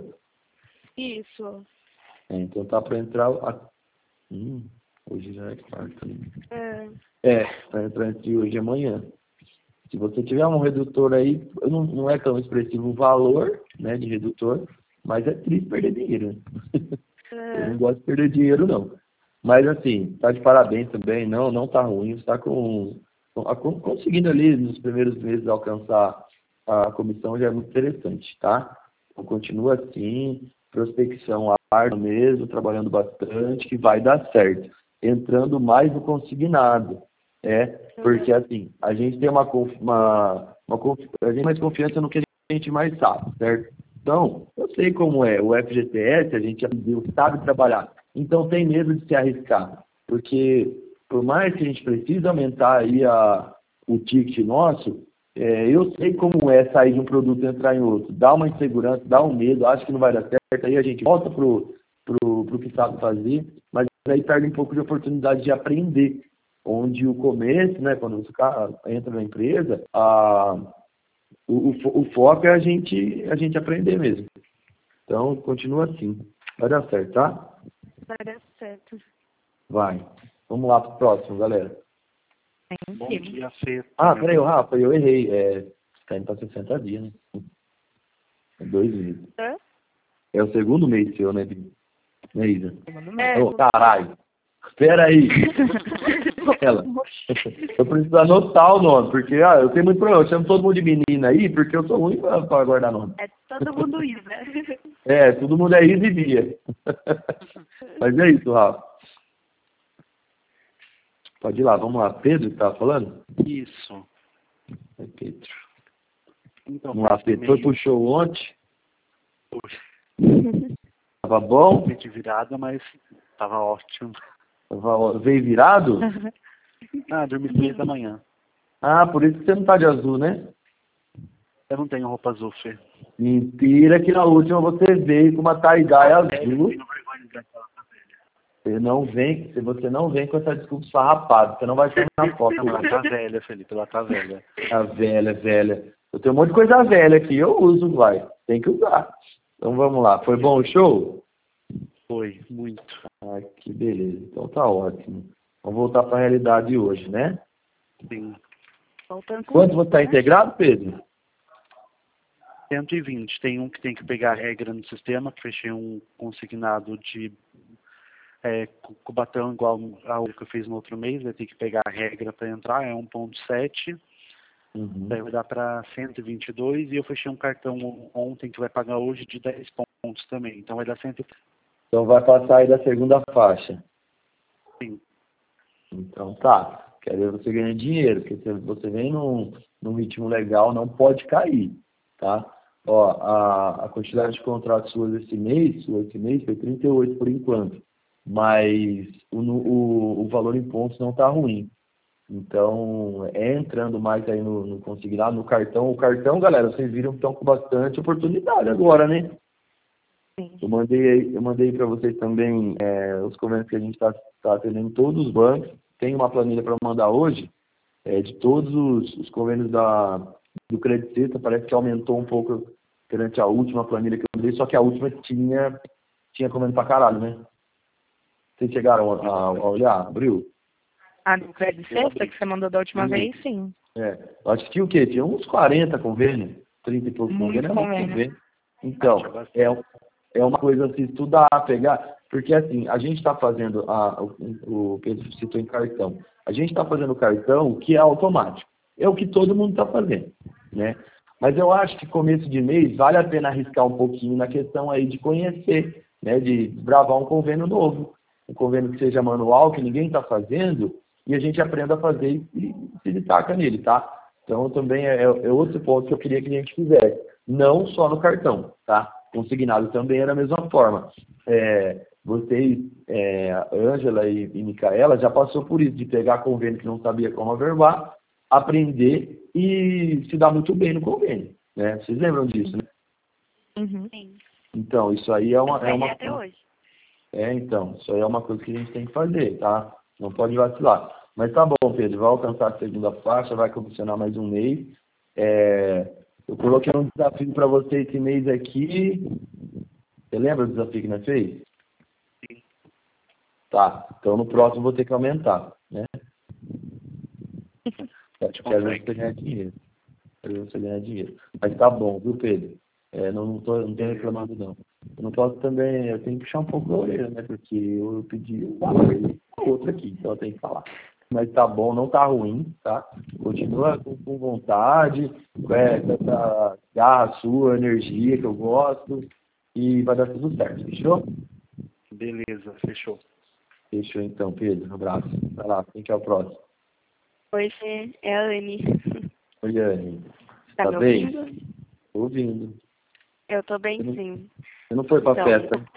Isso. É, então tá para entrar... A... Hum, hoje já é quarta. Né? É. É, para entrar entre hoje e amanhã. Se você tiver um redutor aí, não, não é tão expressivo o valor, né, de redutor, mas é triste perder dinheiro. Né? É. Eu não gosto de perder dinheiro, não. Mas, assim, tá de parabéns também. Não, não tá ruim. Você tá com, com, conseguindo ali, nos primeiros meses, alcançar a comissão, já é muito interessante, tá? Então, continua assim, prospecção árdua mesmo, trabalhando bastante, que vai dar certo. Entrando mais no consignado. É, porque, assim, a gente tem uma, uma, uma, a gente tem mais confiança no que a gente mais sabe, certo? Então, eu sei como é. O F G T S, a gente aprendeu, sabe trabalhar. Então, tem medo de se arriscar. Porque, por mais que a gente precise aumentar aí a, o ticket nosso, é, eu sei como é sair de um produto e entrar em outro. Dá uma insegurança, dá um medo, acho que não vai dar certo. Aí a gente volta pro, pro, pro que sabe fazer, mas aí perde um pouco de oportunidade de aprender. Onde o começo, né, quando você entra na empresa, a, o, o, o foco é a gente, a gente aprender mesmo. Então, continua assim. Vai dar certo, tá? Vai dar certo. Vai. Vamos lá pro próximo, galera. Bom dia, Fê. Ah, peraí, Rafa, eu errei. É, tá indo pra sessenta dias, né? É dois meses. Hã? É o segundo mês seu, né, Bia? Né, Isa? É, Ô, caralho. Espera aí. Ela. Eu preciso anotar o nome, porque ah, eu tenho muito problema. Eu chamo todo mundo de menina aí, porque eu sou ruim para guardar nome. é todo mundo isso, né? É, todo mundo é Isa e Bia. Mas é isso, Rafa. Pode ir lá, vamos lá. Pedro que estava falando? Isso. É Pedro. Então, Vamos lá, Pedro. Foi pro show ontem? Poxa, Tava bom? de virada, mas tava ótimo. Veio virado? Ah, dormi três da manhã. Ah, por isso que você não tá de azul, né? Eu não tenho roupa azul, Fê. Mentira que na última você veio com uma tie-dye azul. Você não vem, você não vem com essa desculpa esfarrapada. Você não vai ter na foto. Não, ela tá velha, Felipe. Ela tá velha. Tá velha, velha. Eu tenho um monte de coisa velha aqui. Eu uso, vai. Tem que usar. Então vamos lá. Foi bom o show? Foi, muito. Ah, que beleza. Então tá ótimo. Vamos voltar para a realidade hoje, né? Sim. Quanto você está integrado, Pedro? cento e vinte. Tem um que tem que pegar a regra no sistema, que fechei um consignado de é, Cubatão igual ao que eu fiz no outro mês, vai ter que pegar a regra para entrar, é um ponto sete. Uhum. Daí vai dar para cento e vinte e dois e eu fechei um cartão ontem que vai pagar hoje de dez pontos também. Então vai dar cento e trinta. Então vai passar aí da segunda faixa. Sim. Então tá. Quero ver você ganhar dinheiro, porque se você vem num, num ritmo legal, não pode cair, tá? Ó, a, a quantidade de contratos suas esse mês, sua esse mês foi trinta e oito por enquanto, mas o, o, o valor em pontos não tá ruim. Então, é entrando mais aí no, no consignado, no cartão. O cartão, galera, vocês viram que estão com bastante oportunidade agora, né? Sim. Eu mandei, eu mandei para vocês também é, os convênios que a gente está tá atendendo em todos os bancos. Tem uma planilha para mandar hoje é, de todos os, os convênios da, do Credit Sexta. Parece que aumentou um pouco durante a última planilha que eu mandei, só que a última tinha, tinha convênio pra caralho, né? Vocês chegaram a, a, a olhar? Abriu? Ah, do Credit Sexta que você mandou da última Sim. vez, sim. É, eu acho que tinha o quê? Tinha uns quarenta convênios, trinta e poucos Muito convênios. É muito convênio. convênio. Então, é, é uma coisa assim, estudar, pegar, porque assim, a gente está fazendo, a, o, o Pedro citou em cartão, a gente está fazendo o cartão que é automático, é o que todo mundo está fazendo, né? Mas eu acho que começo de mês vale a pena arriscar um pouquinho na questão aí de conhecer, né? De desbravar um convênio novo, um convênio que seja manual, que ninguém está fazendo, e a gente aprenda a fazer e, e se destaca nele, tá? Então também é, é outro ponto que eu queria que a gente fizesse, não só no cartão, tá? Consignado também era a mesma forma. É, vocês, é, Ângela e, e Micaela, já passou por isso, de pegar convênio que não sabia como averbar, aprender e se dar muito bem no convênio, né? Vocês lembram disso, né? Uhum. Sim. Então, isso aí é uma... Vai É, uma, até hoje. é, então, isso aí é uma coisa que a gente tem que fazer, tá? Não pode vacilar. Mas tá bom, Pedro, vai alcançar a segunda faixa, vai condicionar mais um mês. É... Eu coloquei um desafio para você esse mês aqui. Você lembra do desafio que nós fez? Sim. Tá. Então no próximo vou ter que aumentar, né? Eu quero ver você ganhar dinheiro. Quero ver você ganhar dinheiro. Mas tá bom, viu, Pedro? É, não, não, tô, não tenho reclamado, não. Eu não posso também... Eu tenho que puxar um pouco da orelha, né? Porque eu pedi um valor outro aqui, então eu tenho que falar. Mas tá bom, não tá ruim, tá? Continua com, com vontade, é, com essa garra sua, energia que eu gosto, e vai dar tudo certo, fechou? Beleza, fechou. Fechou então, Pedro. Um abraço. Vai lá, quem que é o próximo? Oi, Fê, é a Anne. Oi, Anne. Tá, Tá me bem? ouvindo? Tô ouvindo. Eu tô bem, Você não- sim. Você não foi pra Então. festa?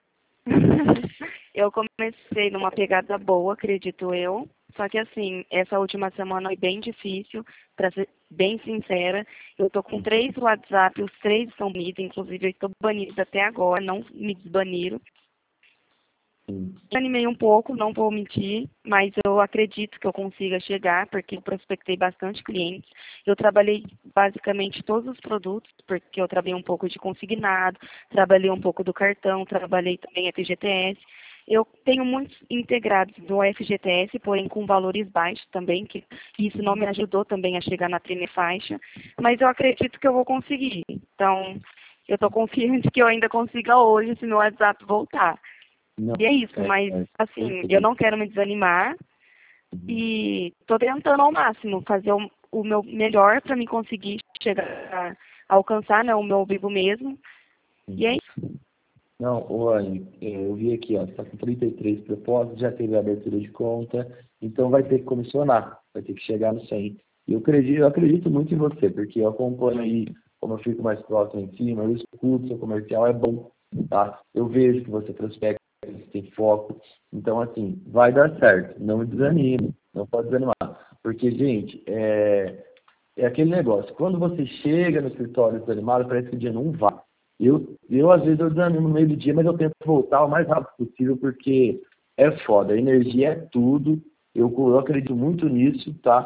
Eu comecei numa pegada boa, acredito eu. Só que assim, essa última semana foi bem difícil, para ser bem sincera. Eu tô com três WhatsApp, os três estão banidos, inclusive eu estou banida até agora, não me desbaniram. Sim. Me animei um pouco, não vou mentir, mas eu acredito que eu consiga chegar, porque eu prospectei bastante clientes. Eu trabalhei basicamente todos os produtos, porque eu trabalhei um pouco de consignado, trabalhei um pouco do cartão, trabalhei também F G T S. Eu tenho muitos integrados do F G T S, porém com valores baixos também, que isso não me ajudou também a chegar na primeira faixa, mas eu acredito que eu vou conseguir. Então, eu estou confiante que eu ainda consiga hoje, se meu WhatsApp voltar. Não. E é isso, É, mas é, assim, entendi. eu não quero me desanimar Uhum. e estou tentando ao máximo fazer o, o meu melhor para me conseguir chegar a, a alcançar, né, o meu vivo mesmo. E é isso. Não, ô, Anne, eu vi aqui, ó, você está com trinta e três propósitos, já teve a abertura de conta, então vai ter que comissionar, vai ter que chegar no cem. E eu acredito, eu acredito muito em você, porque eu acompanho aí, como eu fico mais próximo em cima, eu escuto, seu comercial é bom, tá? Eu vejo que você prospecta sem foco. Então, assim, vai dar certo. Não desanime, não pode desanimar. Porque, gente, é, é aquele negócio. Quando você chega no escritório desanimado, parece que o dia não vai. Eu, eu, às vezes, eu desanimo no meio do dia, mas eu tento voltar o mais rápido possível, porque é foda. A energia é tudo. Eu, eu acredito muito nisso, tá?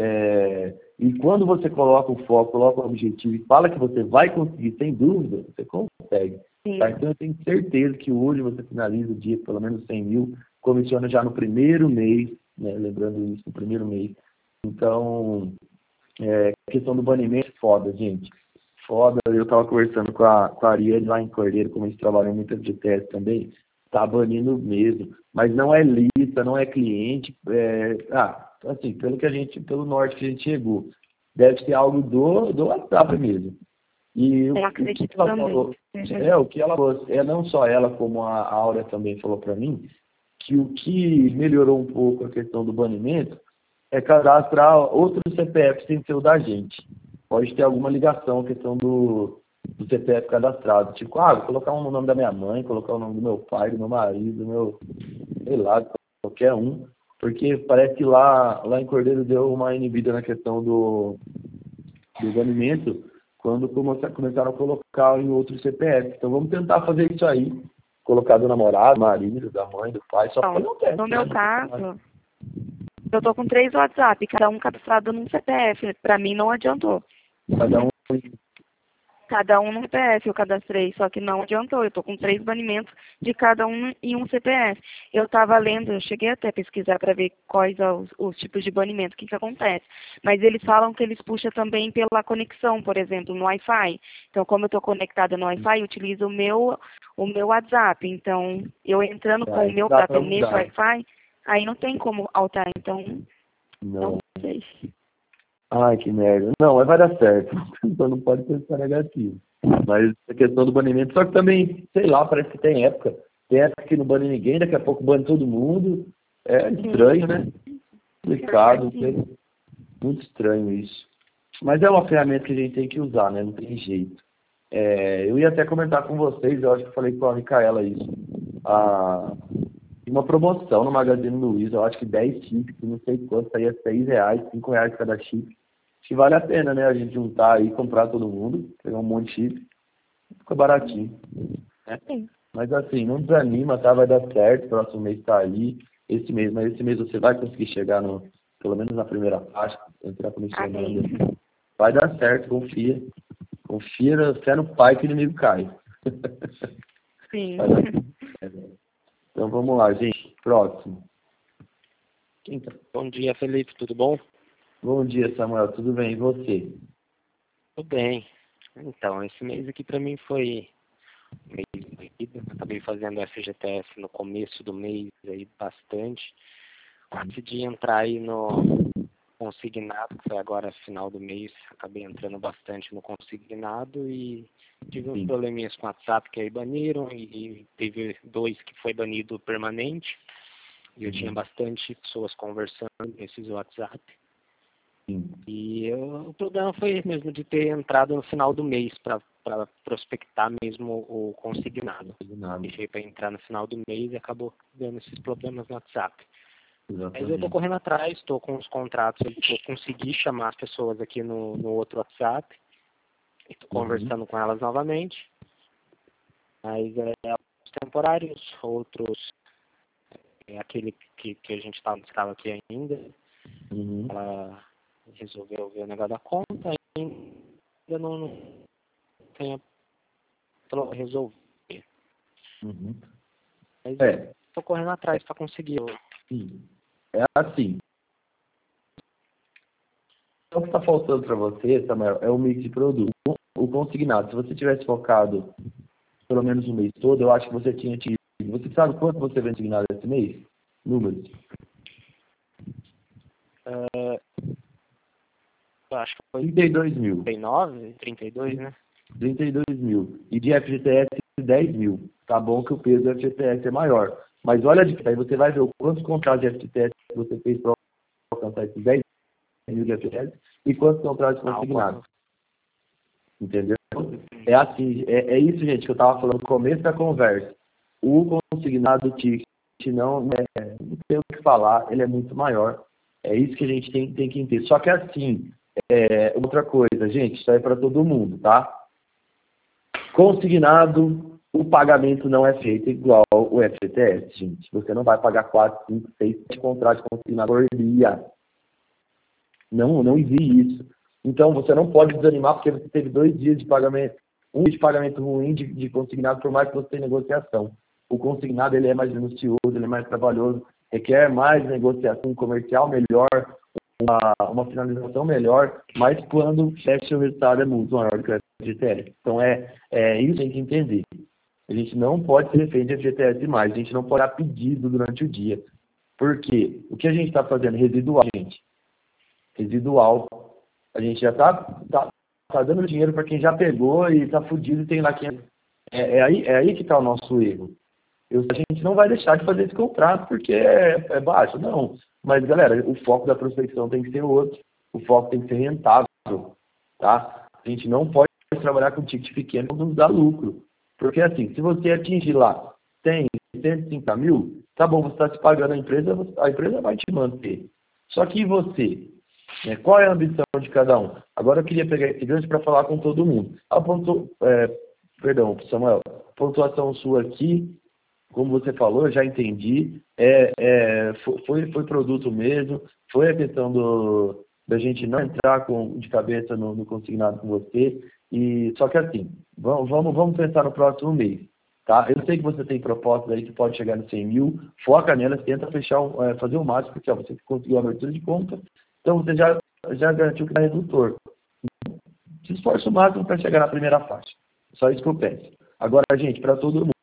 É, e quando você coloca o foco, coloca o objetivo e fala que você vai conseguir, sem dúvida, você consegue. Tá? Então, eu tenho certeza que hoje você finaliza o dia com pelo menos cem mil, comissiona já no primeiro mês, né? Lembrando isso, no primeiro mês. Então, é, a questão do banimento é foda, gente. Foda. Eu estava conversando com a, com a Ariane lá em Cordeiro, como eles trabalham muito de teste também, tá banindo mesmo. Mas não é lista, não é cliente. É, ah, assim, pelo que a gente, pelo norte que a gente chegou, deve ser algo do, do WhatsApp mesmo. E Eu o, acredito o que ela também. falou, é, o que ela falou, é não só ela, como a, a Áurea também falou para mim, que o que melhorou um pouco a questão do banimento é cadastrar outros C P Fs sem ser o da gente. Pode ter alguma ligação, a questão do, do C P F cadastrado. Tipo, ah, vou colocar o nome da minha mãe, colocar o nome do meu pai, do meu marido, do meu, sei lá, qualquer um. Porque parece que lá, lá em Cordeiro deu uma inibida na questão do, do banimento, quando começaram a colocar em outros C P F. Então vamos tentar fazer isso aí. Colocar do namorado, do marido, da mãe, do pai, só para não ter. No meu caso, eu tô com três WhatsApp, cada um cadastrado num C P F. Para mim não adiantou. Cada um. Cada um no C P F eu cadastrei, só que não adiantou. Eu tô com três banimentos de cada um em um C P F. Eu estava lendo, eu cheguei até a pesquisar para ver quais são os, os tipos de banimento, o que que acontece. Mas eles falam que eles puxam também pela conexão, por exemplo, no Wi-Fi. Então, como eu estou conectada no Wi-Fi, eu utilizo o meu, o meu WhatsApp. Então, eu entrando com o meu WhatsApp nesse Wi-Fi, aí não tem como alterar. Então, não, não sei. Ai, que merda. Não, mas vai dar certo. Só não pode pensar negativo. Mas a questão do banimento, só que também, sei lá, parece que tem época. Tem época que não bane ninguém, daqui a pouco bane todo mundo. É estranho, né? Complicado. Muito estranho isso. Mas é uma ferramenta que a gente tem que usar, né? Não tem jeito. É, eu ia até comentar com vocês, eu acho que eu falei com a Micaela isso. Ah, uma promoção no Magazine Luiza, eu acho que dez chips, não sei quanto, saía seis reais, cinco reais cada chip. Acho que vale a pena, né? A gente juntar aí, comprar todo mundo, pegar um monte de chip, fica baratinho. Né? Mas assim, não desanima, tá? Vai dar certo, próximo mês tá aí, esse mês, mas esse mês você vai conseguir chegar no, pelo menos na primeira faixa, entrar comissionando. Vai dar certo, confia. Confia, fé no pai que o inimigo cai. Sim. Então vamos lá, gente. Próximo. Então, bom dia, Felipe. Tudo bom? Bom dia, Samuel. Tudo bem? E você? Tudo bem. Então, esse mês aqui para mim foi um mês corrido. Acabei fazendo F G T S no começo do mês aí bastante. Decidi entrar aí no consignado, que foi agora final do mês. Acabei entrando bastante no consignado e tive uns probleminhas com o WhatsApp que aí baniram e, e teve dois que foi banido permanente. E eu tinha bastante pessoas conversando nesses WhatsApp. Sim. E eu, o problema foi mesmo de ter entrado no final do mês para prospectar mesmo o consignado. Deixei para entrar no final do mês e acabou dando esses problemas no WhatsApp. Exatamente. Mas eu estou correndo atrás, estou com os contratos, eu consegui chamar as pessoas aqui no, no outro WhatsApp. Estou Uhum. conversando com elas novamente. Mas é alguns temporários, outros é aquele que, que a gente estava estava aqui ainda. Uhum. Ela resolveu ver o negócio da conta e ainda não, não tem para resolver. Uhum. Mas É. estou correndo atrás para conseguir. Sim. É assim. O que está faltando para você, Samuel, é o mix de produto. O consignado, se você tivesse focado pelo menos o mês todo, eu acho que você tinha tido. Você sabe quanto você vende consignado esse mês? Números? Uh, eu acho que foi trinta e dois mil. trinta e nove, trinta e dois, né? trinta e dois mil. E de F G T S, dez mil. Tá bom que o peso do F G T S é maior. Mas olha, aí você vai ver quantos contratos de F G T S você fez para alcançar esses dez mil de F G T S e quantos contratos consignados. Entendeu? É assim, é, é isso, gente, que eu estava falando no começo da conversa. o consignado ticket não, é, não tem o que falar, ele é muito maior. É isso que a gente tem, tem que entender. Só que assim, é, outra coisa, gente, isso aí é para todo mundo, tá? Consignado, o pagamento não é feito igual o F G T S, gente. Você não vai pagar quatro, cinco, seis contratos de consignado por dia. Não, não existe isso. Então, você não pode desanimar porque você teve dois dias de pagamento, um dia de pagamento ruim de, de consignado, por mais que você tenha negociação. O consignado, ele é mais minucioso, ele é mais trabalhoso, requer mais negociação comercial melhor, uma, uma finalização melhor, mas quando fecha o resultado é muito maior do que o F G T S. Então, é, é isso que a gente tem que entender. A gente não pode ser refém de F G T S mais, a gente não pode dar pedido durante o dia. Por quê? O que a gente está fazendo? Residual, gente. Residual. A gente já está tá, tá dando dinheiro para quem já pegou e está fudido e tem lá quem... É, é, aí, é aí que está o nosso erro. Eu, a gente não vai deixar de fazer esse contrato porque é, é baixo, não. Mas, galera, o foco da prospecção tem que ser outro. O foco tem que ser rentável, tá? A gente não pode trabalhar com ticket pequeno quando nos dá lucro. Porque, assim, se você atingir lá cem, cento e cinquenta mil, tá bom, você está se pagando a empresa, a empresa vai te manter. Só que você, né, qual é a ambição de cada um? Agora eu queria pegar esse gancho para falar com todo mundo. A pontu... é, perdão, Samuel, a pontuação sua aqui, como você falou, eu já entendi, é, é, foi, foi produto mesmo, foi a questão do, da gente não entrar com, de cabeça no, no consignado com você, e, só que assim, vamos, vamos, vamos pensar no próximo mês, tá? Eu sei que você tem propostas aí que pode chegar nos cem mil, foca nelas, tenta fechar, um, é, fazer o máximo, porque ó, você conseguiu a abertura de conta, então você já, já garantiu que dá redutor. Se esforça o máximo para chegar na primeira faixa, só isso que eu peço. Agora, gente, para todo mundo,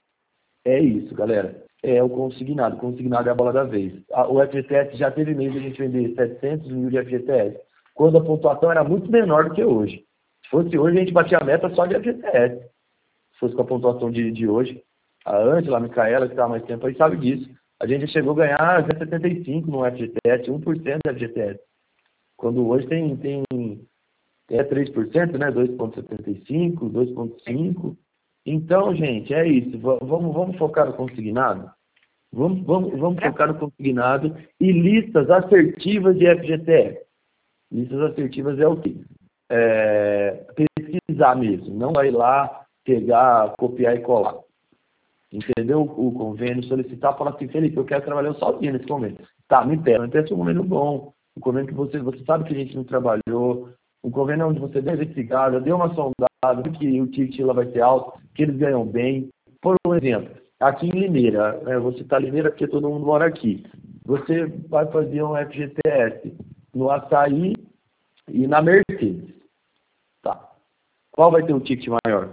é isso, galera. É o consignado. O consignado é a bola da vez. O F G T S já teve mês de a gente vender setecentos mil de F G T S, quando a pontuação era muito menor do que hoje. Se fosse hoje, a gente batia a meta só de F G T S. Se fosse com a pontuação de, de hoje. A Ângela, a Micaela, que está há mais tempo aí, sabe disso. A gente chegou a ganhar setenta e cinco no F G T S, um por cento de F G T S. Quando hoje tem, tem, tem três por cento, né? dois vírgula setenta e cinco, dois vírgula cinco. Então, gente, é isso. Vamos, vamos focar no consignado? Vamos, vamos, vamos focar no consignado e listas assertivas de F G T S. Listas assertivas é o quê? É, pesquisar mesmo. Não vai lá pegar, copiar e colar. Entendeu? O convênio, solicitar, falar assim, Felipe, eu quero trabalhar sozinho nesse momento. Tá, me pega. Me pega um convênio bom. Um convênio que você, você sabe que a gente não trabalhou. Um convênio onde você deu investigada, deu uma sondada, que o ticket lá vai ser alto, que eles ganham bem. Por um exemplo, aqui em Limeira, né, você está em Limeira porque todo mundo mora aqui. Você vai fazer um F G T S no Açaí e na Mercedes. Tá. Qual vai ter o ticket maior?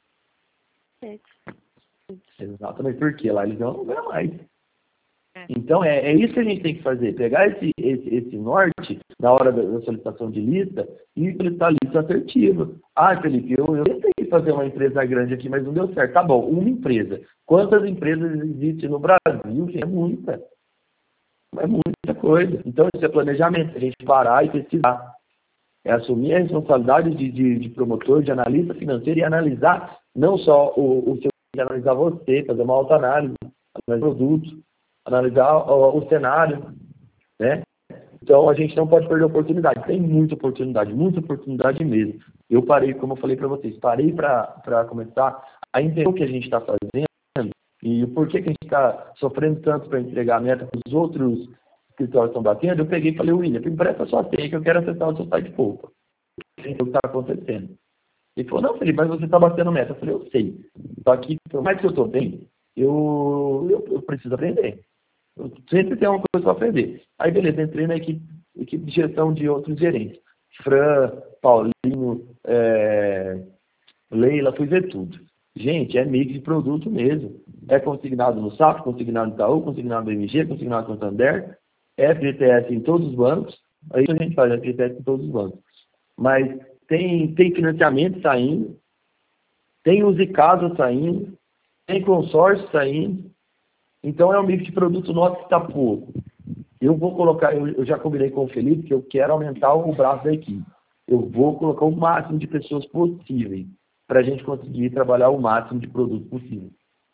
Exatamente, porque lá eles não ganham mais. Então, é, é isso que a gente tem que fazer, pegar esse, esse, esse norte na hora da, da solicitação de lista e solicitar lista assertiva. Ah, Felipe, eu, eu tentei fazer uma empresa grande aqui, mas não deu certo. Tá bom, uma empresa. Quantas empresas existem no Brasil? É muita. É muita coisa. Então, isso é planejamento, a gente parar e pesquisar. É assumir a responsabilidade de, de, de promotor, de analista financeiro e analisar não só o, o seu, de analisar você, fazer uma autoanálise, analisar produtos, analisar o, o cenário, né? Então, a gente não pode perder a oportunidade. Tem muita oportunidade, muita oportunidade mesmo. Eu parei, como eu falei para vocês, parei para começar a entender o que a gente está fazendo e o porquê que a gente está sofrendo tanto para entregar a meta que os outros escritórios estão batendo. Eu peguei e falei, William, empresta sua senha que eu quero acessar o seu site pouco. O que está acontecendo? Ele falou, não, Felipe, mas você está batendo meta. Eu falei, eu sei. Só que, por mais que eu estou bem, eu, eu, eu preciso aprender. Eu sempre tem uma coisa para aprender. Aí, beleza, entrei na equipe, equipe de gestão de outros gerentes. Fran, Paulinho, é, Leila, fui ver tudo. Gente, é mix de produto mesmo. É consignado no S A P, consignado no Itaú, consignado no M G, consignado no Santander, F G T S em todos os bancos. Aí a gente faz F G T S em todos os bancos. Mas tem, tem financiamento saindo, tem use casa saindo, tem consórcio saindo. Então, é um mix de produto nosso que está pouco. Eu vou colocar, eu, eu já combinei com o Felipe que eu quero aumentar o braço da equipe. Eu vou colocar o máximo de pessoas possíveis para a gente conseguir trabalhar o máximo de produto possível.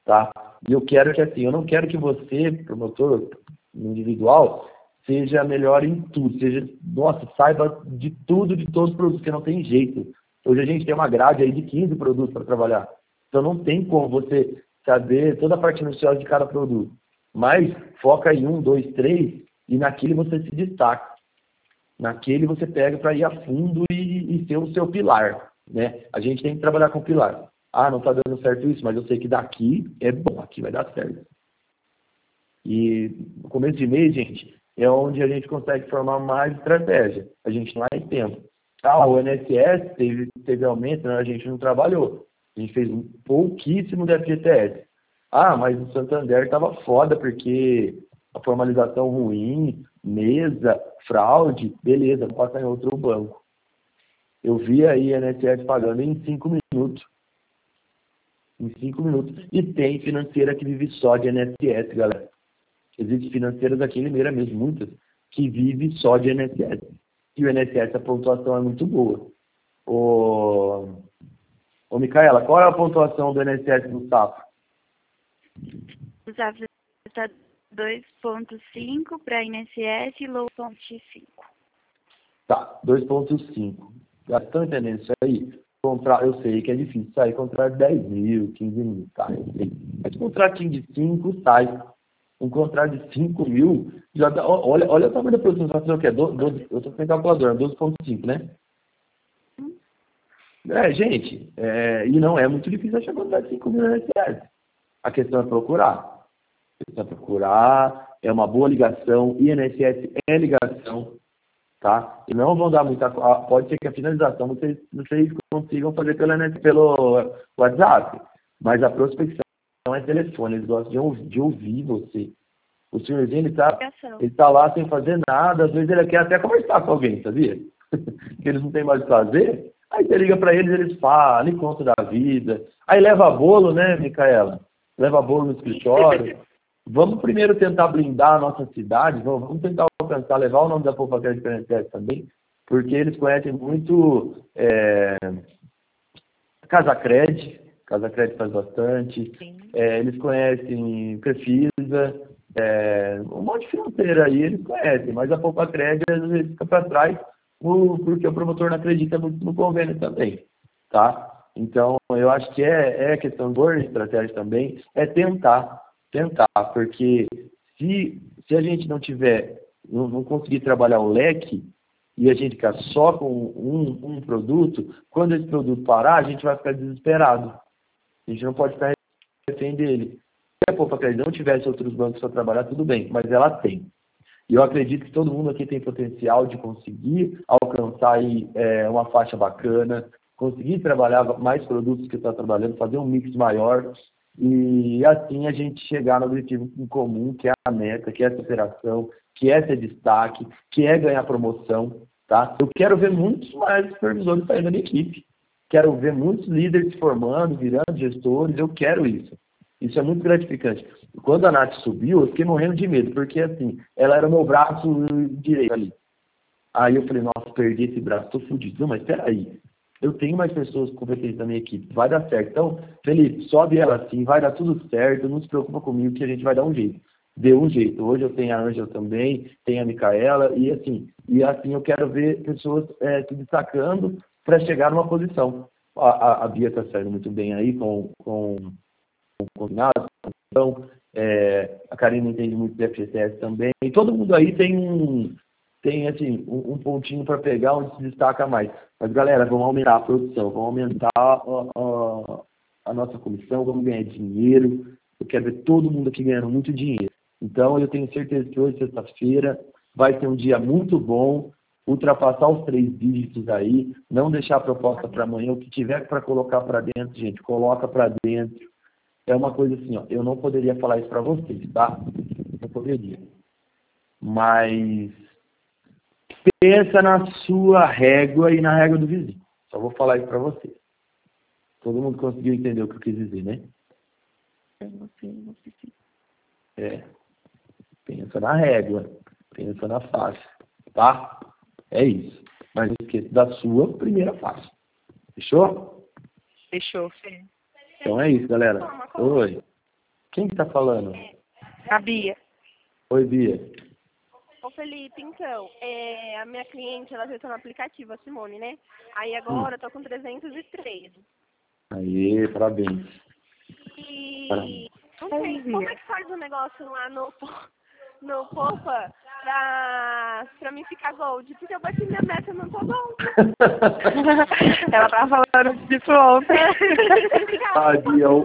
tá? E eu quero que, assim, eu não quero que você, promotor individual, seja melhor em tudo, seja, nossa, saiba de tudo, de todos os produtos, porque não tem jeito. Hoje a gente tem uma grade aí de quinze produtos para trabalhar. Então não tem como você saber toda a parte inicial de cada produto. Mas foca em um, dois, três, e naquele você se destaca. Naquele você pega para ir a fundo e, e ser o seu pilar, né? A gente tem que trabalhar com pilar. Ah, não está dando certo isso, mas eu sei que daqui é bom, aqui vai dar certo. E no começo de mês, gente, é onde a gente consegue formar mais estratégia. A gente não tem tempo. Ah, o I N S S teve, teve aumento, né? A gente não trabalhou. A gente fez um pouquíssimo de F G T S. Ah, mas o Santander estava foda porque a formalização ruim, mesa, fraude, beleza, passa em outro banco. Eu vi aí a I N S S pagando em cinco minutos. Em cinco minutos. E tem financeira que vive só de I N S S, galera. Existem financeiras aqui em Limeira mesmo, muitas, que vivem só de I N S S. E o I N S S, a pontuação é muito boa. Ô, Ô Micaela, qual é a pontuação do I N S S no Safra? O Safra está dois ponto cinco para I N S S e low ponto cinco. Tá, dois ponto cinco. Já estão entendendo isso aí? Contra... Eu sei que é difícil sair contrato de dez mil, quinze mil, tá? Eu sei. Mas contratinho de cinco sai. Um contrato de cinco mil, já dá... olha, olha o tamanho da produção, você o que é? doze, eu estou sem calculadora, doze ponto cinco, né? É, gente, é... e não é muito difícil achar contrato de cinco mil no I N S S. A questão é procurar. A questão é procurar, é uma boa ligação, I N S S é ligação, tá? E não vão dar muita... Pode ser que a finalização vocês, vocês consigam fazer pelo, pelo WhatsApp, mas a prospecção é telefone, eles gostam de ouvir, de ouvir você. O senhorzinho, ele tá, ele tá lá sem fazer nada, às vezes ele quer até conversar com alguém, sabia? Que eles não têm mais o que fazer. Aí você liga para eles, eles falam, e conta da vida. Aí leva bolo, né, Micaela? Leva bolo no escritório. Vamos primeiro tentar blindar a nossa cidade, vamos, vamos tentar alcançar, levar o nome da Poupa Crédito para a internet também, porque eles conhecem muito é, Casa Crédito, Casa Crédito faz bastante, é, eles conhecem Crefisa, é, um monte de financeira aí eles conhecem, mas a Poupa Crédito às vezes fica para trás o, porque o promotor não acredita muito no convênio também, tá? Então, eu acho que é, é questão de estratégia também, é tentar, tentar, porque se, se a gente não tiver, não, não conseguir trabalhar o leque, e a gente ficar só com um, um produto, quando esse produto parar, a gente vai ficar desesperado. A gente não pode ficar refém dele. Se a Poupa Crédito não tivesse outros bancos para trabalhar, tudo bem, mas ela tem. E eu acredito que todo mundo aqui tem potencial de conseguir alcançar aí, é, uma faixa bacana, conseguir trabalhar mais produtos que está trabalhando, fazer um mix maior e assim a gente chegar no objetivo em comum, que é a meta, que é a superação, que é ser destaque, que é ganhar promoção, tá? Eu quero ver muitos mais supervisores saindo da minha equipe. Quero ver muitos líderes se formando, virando gestores, eu quero isso. Isso é muito gratificante. Quando a Nath subiu, eu fiquei morrendo de medo, porque assim, ela era o meu braço direito ali. Aí eu falei, nossa, perdi esse braço, tô fudido. Não, mas peraí, eu tenho mais pessoas competentes na minha equipe, vai dar certo. Então, Felipe, sobe ela assim, vai dar tudo certo, não se preocupa comigo que a gente vai dar um jeito. Deu um jeito. Hoje eu tenho a Ângela também, tenho a Micaela, e assim, e assim eu quero ver pessoas é, se destacando para chegar numa posição. A, a, a Bia está saindo muito bem aí com, com, com combinado, então, é, a Karina entende muito de F G T S também, e todo mundo aí tem um, tem, assim, um, um pontinho para pegar onde se destaca mais. Mas, galera, vamos aumentar a produção, vamos aumentar a, a, a nossa comissão, vamos ganhar dinheiro. Eu quero ver todo mundo aqui ganhando muito dinheiro. Então, eu tenho certeza que hoje, sexta-feira, vai ser um dia muito bom, ultrapassar os três dígitos aí, não deixar a proposta para amanhã, o que tiver para colocar para dentro, gente, coloca para dentro. É uma coisa assim, ó, eu não poderia falar isso para vocês, tá? Não poderia. Mas pensa na sua régua e na régua do vizinho. Só vou falar isso para vocês. Todo mundo conseguiu entender o que eu quis dizer, né? É. Pensa na régua, pensa na faixa, tá? É isso. Mas não esqueça da sua primeira faixa. Fechou? Fechou, Fê. Então é isso, galera. Oi. Quem que tá falando? A Bia. Oi, Bia. Ô Felipe, então, é, a minha cliente, ela acessou no aplicativo, a Simone, né? Aí agora eu tô com trezentos e treze. Aí, parabéns. E Parabéns. não sei, como é que faz o negócio lá no, no Poupa pra, pra mim ficar gold? Porque eu bati minha meta e não tô gold. Ela tava falando disso ontem. Ah, Bia, eu,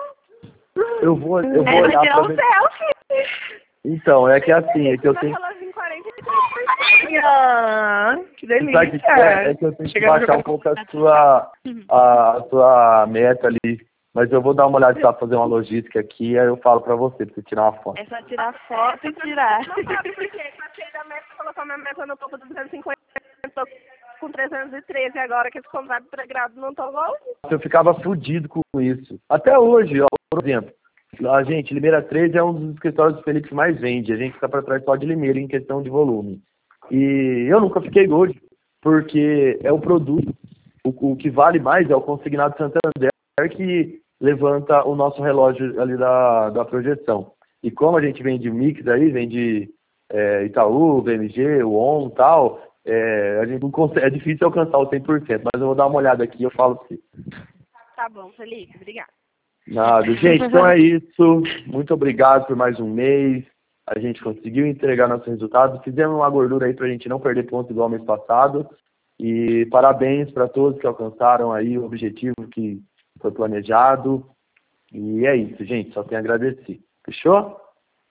eu vou, eu vou Ela olhar tirou pra um ver. selfie. Então, é que assim, é que eu tenho... Ela em quarenta e três por cento. Ah, que delícia. Sabe o que é? É que eu tenho que Chegando baixar no- um pouco a sua, a, a sua meta ali. Mas eu vou dar uma olhada para fazer uma logística aqui, aí eu falo pra você, pra você tirar uma foto. É só tirar foto e tirar. Não sabe por quê? Passei da meta, colocou minha meta no topo do duzentos e cinquenta, tô com trezentos e treze agora, que esse contrato pré-grado não tô gold. Eu ficava fudido com isso. Até hoje, ó, por exemplo, a gente, Limeira três é um dos escritórios do Felipe que mais vende. A gente fica para trás só de Limeira em questão de volume. E eu nunca fiquei gold, porque é o produto. O, o que vale mais é o consignado Santander, que levanta o nosso relógio ali da, da projeção. E como a gente vende mix aí, vende é, Itaú, V M G, o O N e tal, é, a gente não consegue, é difícil alcançar o cem por cento, mas eu vou dar uma olhada aqui e eu falo pra você. Tá bom, Felipe, obrigada. Nada. Gente, então é isso. Muito obrigado por mais um mês. A gente conseguiu entregar nosso resultado. Fizemos uma gordura aí pra gente não perder ponto igual mês passado. E parabéns para todos que alcançaram aí o objetivo que foi planejado. E é isso, gente. Só tenho a agradecer. Fechou?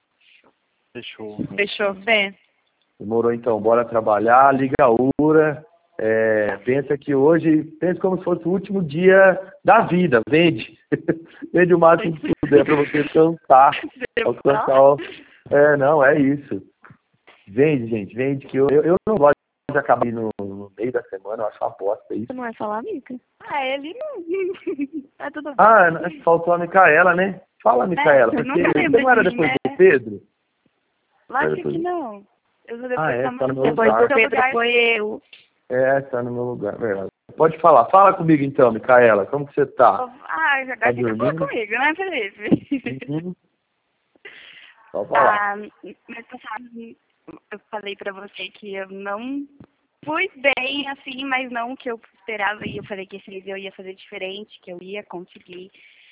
Fechou. Fechou, bem. Demorou então. Bora trabalhar. Liga a Ura. É, pensa que hoje, pensa como se fosse o último dia da vida. Vende. Vende o máximo que puder para você alcançar. Alcançar. Ó. É, não, é isso. Vende, gente. Vende que eu, eu, eu não gosto de acabar no, no meio da semana. Eu acho uma aposta isso. Você não vai falar, amiga? Ah, ele não. Tá tudo bem. Ah, faltou a Micaela, né? Fala, Micaela. É, eu Porque nunca lembro não era de depois mim, do né? Pedro? Lógico depois- que não. Eu vou depois Ah, é, da tá no meu depois lugar. do Pedro foi eu. É, tá no meu lugar, verdade. Pode falar. Fala comigo então, Micaela. Como que você tá? Ah, já Tá fica falando dormindo? comigo, né, Felipe? Uhum. Pode falar. Ah, mas passado eu falei pra você que eu não fui bem assim, mas não o que eu esperava, e eu falei que esse mês eu ia fazer diferente, que eu ia conseguir.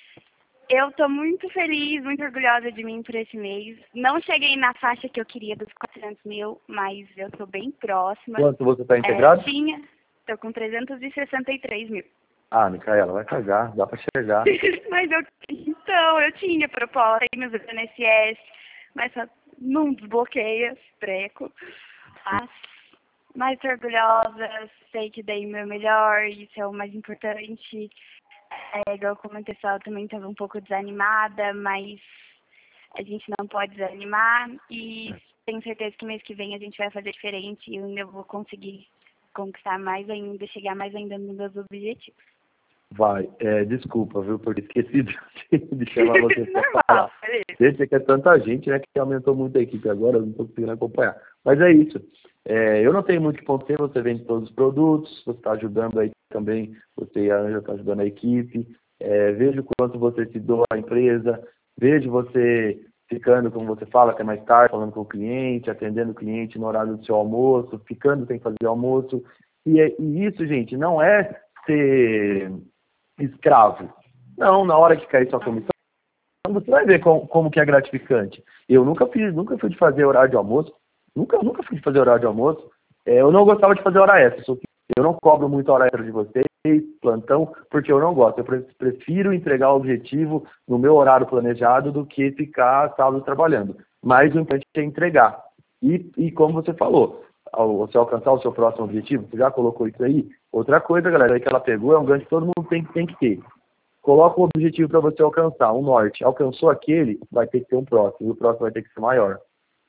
Eu tô muito feliz, muito orgulhosa de mim por esse mês. Não cheguei na faixa que eu queria dos quatrocentos mil, mas eu tô bem próxima. Quanto você tá integrado? É, tinha, tô com trezentos e sessenta e três mil. Ah, Micaela, vai cagar. Dá pra chegar. Mas eu, então, eu tinha proposta aí meus I N S S, mas só não desbloqueia, treco. Mas, mais orgulhosa, sei que dei o meu melhor, isso é o mais importante. É, igual eu comentei, só, eu também estava um pouco desanimada, mas a gente não pode desanimar e tenho certeza que mês que vem a gente vai fazer diferente e eu ainda vou conseguir conquistar mais ainda, chegar mais ainda nos meus objetivos. Vai. É, desculpa, viu, por ter esquecido de chamar você pra Normal, falar. beleza. Gente, é que é tanta gente, né, que aumentou muito a equipe agora, eu não estou conseguindo acompanhar. Mas é isso. É, eu não tenho muito que ponter, você vende todos os produtos, você está ajudando aí também, você e a Anja estão ajudando a equipe. É, vejo o quanto você se doa à empresa, vejo você ficando, como você fala, até mais tarde, falando com o cliente, atendendo o cliente no horário do seu almoço, ficando sem fazer almoço. E, é, e isso, gente, não é ser escravo. Não, na hora que cair sua comissão, você vai ver como, como que é gratificante. Eu nunca fiz, nunca fui de fazer horário de almoço, nunca, nunca fui de fazer horário de almoço. É, eu não gostava de fazer hora extra, só que eu não cobro muito hora extra de vocês, plantão, porque eu não gosto. Eu prefiro entregar o objetivo no meu horário planejado do que ficar sábado trabalhando. Mas o importante é entregar. E, e como você falou, ao você alcançar o seu próximo objetivo, você já colocou isso aí? Outra coisa, galera, aí que ela pegou é um gancho que todo mundo tem, tem que ter. Coloca um objetivo para você alcançar, um norte. Alcançou aquele, vai ter que ter um próximo, e o próximo vai ter que ser maior.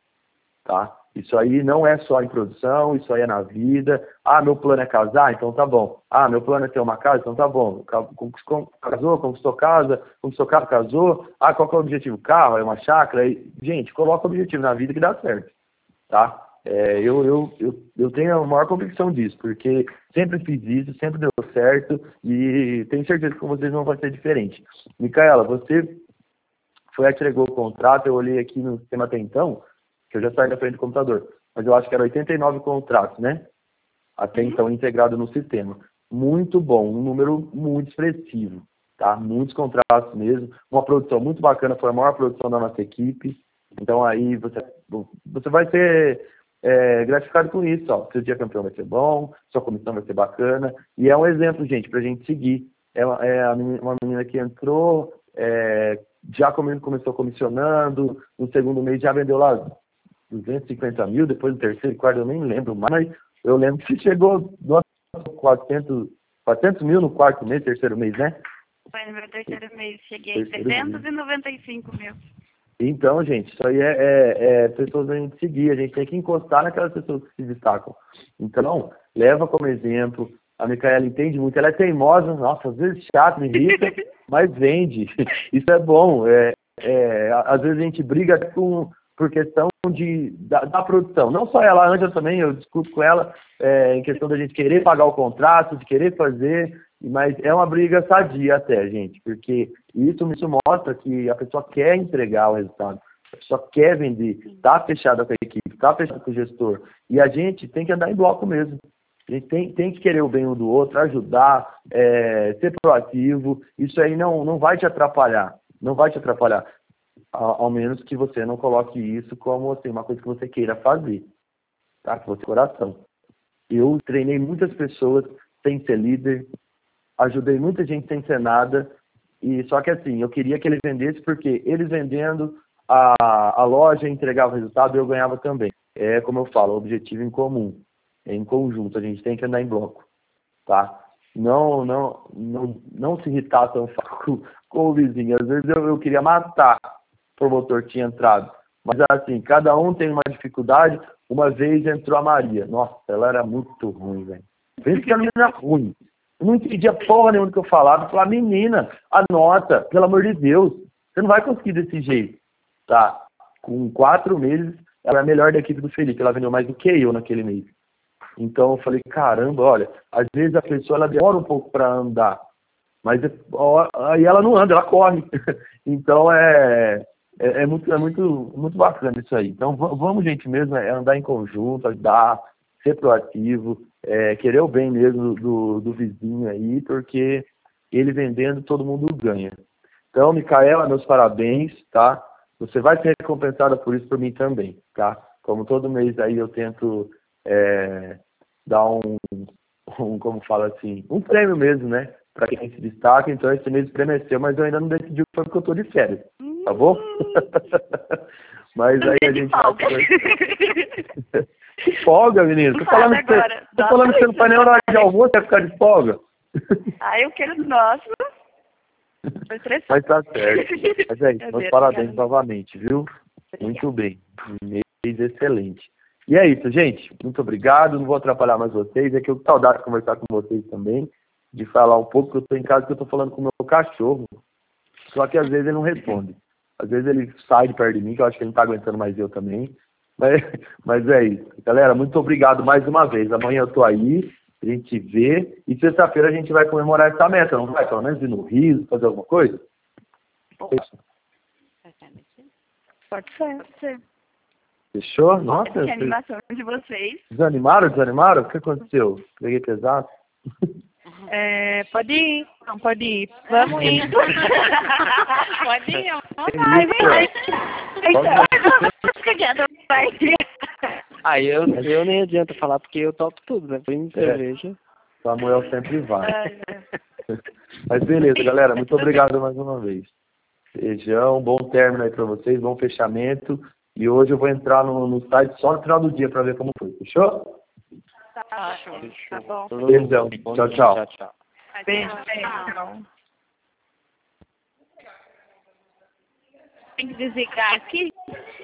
Tá? Isso aí não é só em produção, isso aí é na vida. Ah, meu plano é casar? Então tá bom. Ah, meu plano é ter uma casa? Então tá bom. Casou, conquistou casa, conquistou carro, casou. Ah, qual que é o objetivo? Carro, é uma chácara? Gente, coloca o objetivo na vida que dá certo. Tá? É, eu, eu, eu, eu tenho a maior convicção disso, porque sempre fiz isso, sempre deu certo e tenho certeza que com vocês não vai ser diferente. Micaela, você foi lá, entregou o contrato, eu olhei aqui no sistema até então, que eu já saí da frente do computador, mas eu acho que era oitenta e nove contratos, né? Até então integrado no sistema. Muito bom, um número muito expressivo, tá? Muitos contratos mesmo, uma produção muito bacana, foi a maior produção da nossa equipe. Então aí você, você vai ser é, gratificado com isso, ó. Seu dia campeão vai ser bom, sua comissão vai ser bacana. E é um exemplo, gente, pra gente seguir. É, é uma menina que entrou, é, já come, começou comissionando, no segundo mês já vendeu lá duzentos e cinquenta mil, depois no terceiro e quarto eu nem lembro mais. Eu lembro que chegou quatrocentos, quatrocentos mil no quarto mês, terceiro mês, né? Foi no meu terceiro mês, cheguei a trezentos e noventa e cinco mil. Então, gente, isso aí é, é, é pessoas a gente seguir, a gente tem que encostar naquelas pessoas que se destacam. Então, leva como exemplo, a Micaela entende muito, ela é teimosa, nossa, às vezes chato, me irrita, mas vende. Isso é bom. É, é, às vezes a gente briga com, por questão de, da, da produção. Não só ela, a Ângela também, eu discuto com ela é, em questão da gente querer pagar o contrato, de querer fazer, mas é uma briga sadia até, gente, porque isso, isso mostra que a pessoa quer entregar o resultado, a pessoa quer vender, está fechada com a equipe, está fechada com o gestor, e a gente tem que andar em bloco mesmo. A gente tem, tem que querer o bem um do outro, ajudar, é, ser proativo. Isso aí não, não vai te atrapalhar, não vai te atrapalhar, ao, ao menos que você não coloque isso como assim, uma coisa que você queira fazer, tá? Com o seu coração. Eu treinei muitas pessoas sem ser líder, ajudei muita gente sem ser nada, e só que assim, eu queria que ele vendesse porque eles vendendo, a, a loja entregava o resultado e eu ganhava também. É como eu falo, objetivo em comum, é em conjunto, a gente tem que andar em bloco, tá? Não, não, não, não se irritar tão fácil com, com o vizinho. Às vezes eu, eu queria matar o promotor que tinha entrado, mas assim, cada um tem uma dificuldade. Uma vez entrou a Maria, nossa, ela era muito ruim, velho. Pensa que a menina era ruim. Eu não entendia porra nenhuma do que eu falava. Eu falava, menina, anota, pelo amor de Deus. Você não vai conseguir desse jeito. Tá, com quatro meses, ela é a melhor da equipe do Felipe. Ela vendeu mais do que eu naquele mês. Então eu falei, caramba, olha, às vezes a pessoa ela demora um pouco para andar. Mas ó, aí ela não anda, ela corre. Então é, é, é, muito, é muito, muito bacana isso aí. Então vamos, gente, mesmo, é andar em conjunto, ajudar, ser proativo. É, querer o bem mesmo do, do vizinho aí, porque ele vendendo, todo mundo ganha. Então, Micaela, meus parabéns, tá? Você vai ser recompensada por isso por mim também, tá? Como todo mês aí eu tento é, dar um, um, como fala assim, um prêmio mesmo, né? Para quem se destaca. Então, esse mês o prêmio é seu, mas eu ainda não decidi o que foi porque eu tô de férias, tá bom? Mas aí a gente vai... Que folga, menino. Tô falando, que você, tô falando que você não faz nem hora de almoço, vai ficar de folga. Ah, eu quero nosso. Mas tá certo. Mas é isso, meus parabéns novamente, viu? Muito bem. Um mês excelente. E é isso, gente. Muito obrigado. Não vou atrapalhar mais vocês. É que eu tô saudade de conversar com vocês também. De falar um pouco, que eu tô em casa, que eu tô falando com o meu cachorro. Só que às vezes ele não responde. Às vezes ele sai de perto de mim, que eu acho que ele não tá aguentando mais eu também. Mas, mas é isso. Galera, muito obrigado mais uma vez. Amanhã eu tô aí, a gente vê. E sexta-feira a gente vai comemorar essa meta, não vai? Pelo menos ir no Rio, fazer alguma coisa? Pode ser. Pode ser. Fechou? Nossa. Que animação de vocês. Desanimaram? Desanimaram? O que aconteceu? Peguei pesado? É, pode ir. Não, pode ir. Vamos indo. Pode ir. Ai, vem. Ah, eu, eu nem adianta falar porque eu topo tudo, né? Primo cerveja. Samuel sempre vai. Mas beleza, galera. Muito obrigado mais uma vez. Beijão, bom término aí pra vocês, bom fechamento. E hoje eu vou entrar no, no site só no final do dia pra ver como foi. Fechou? Tá, tá bom. Beijão. Tchau, tchau. Tchau, tchau. Beijo. Beijo. Tem que desligar aqui?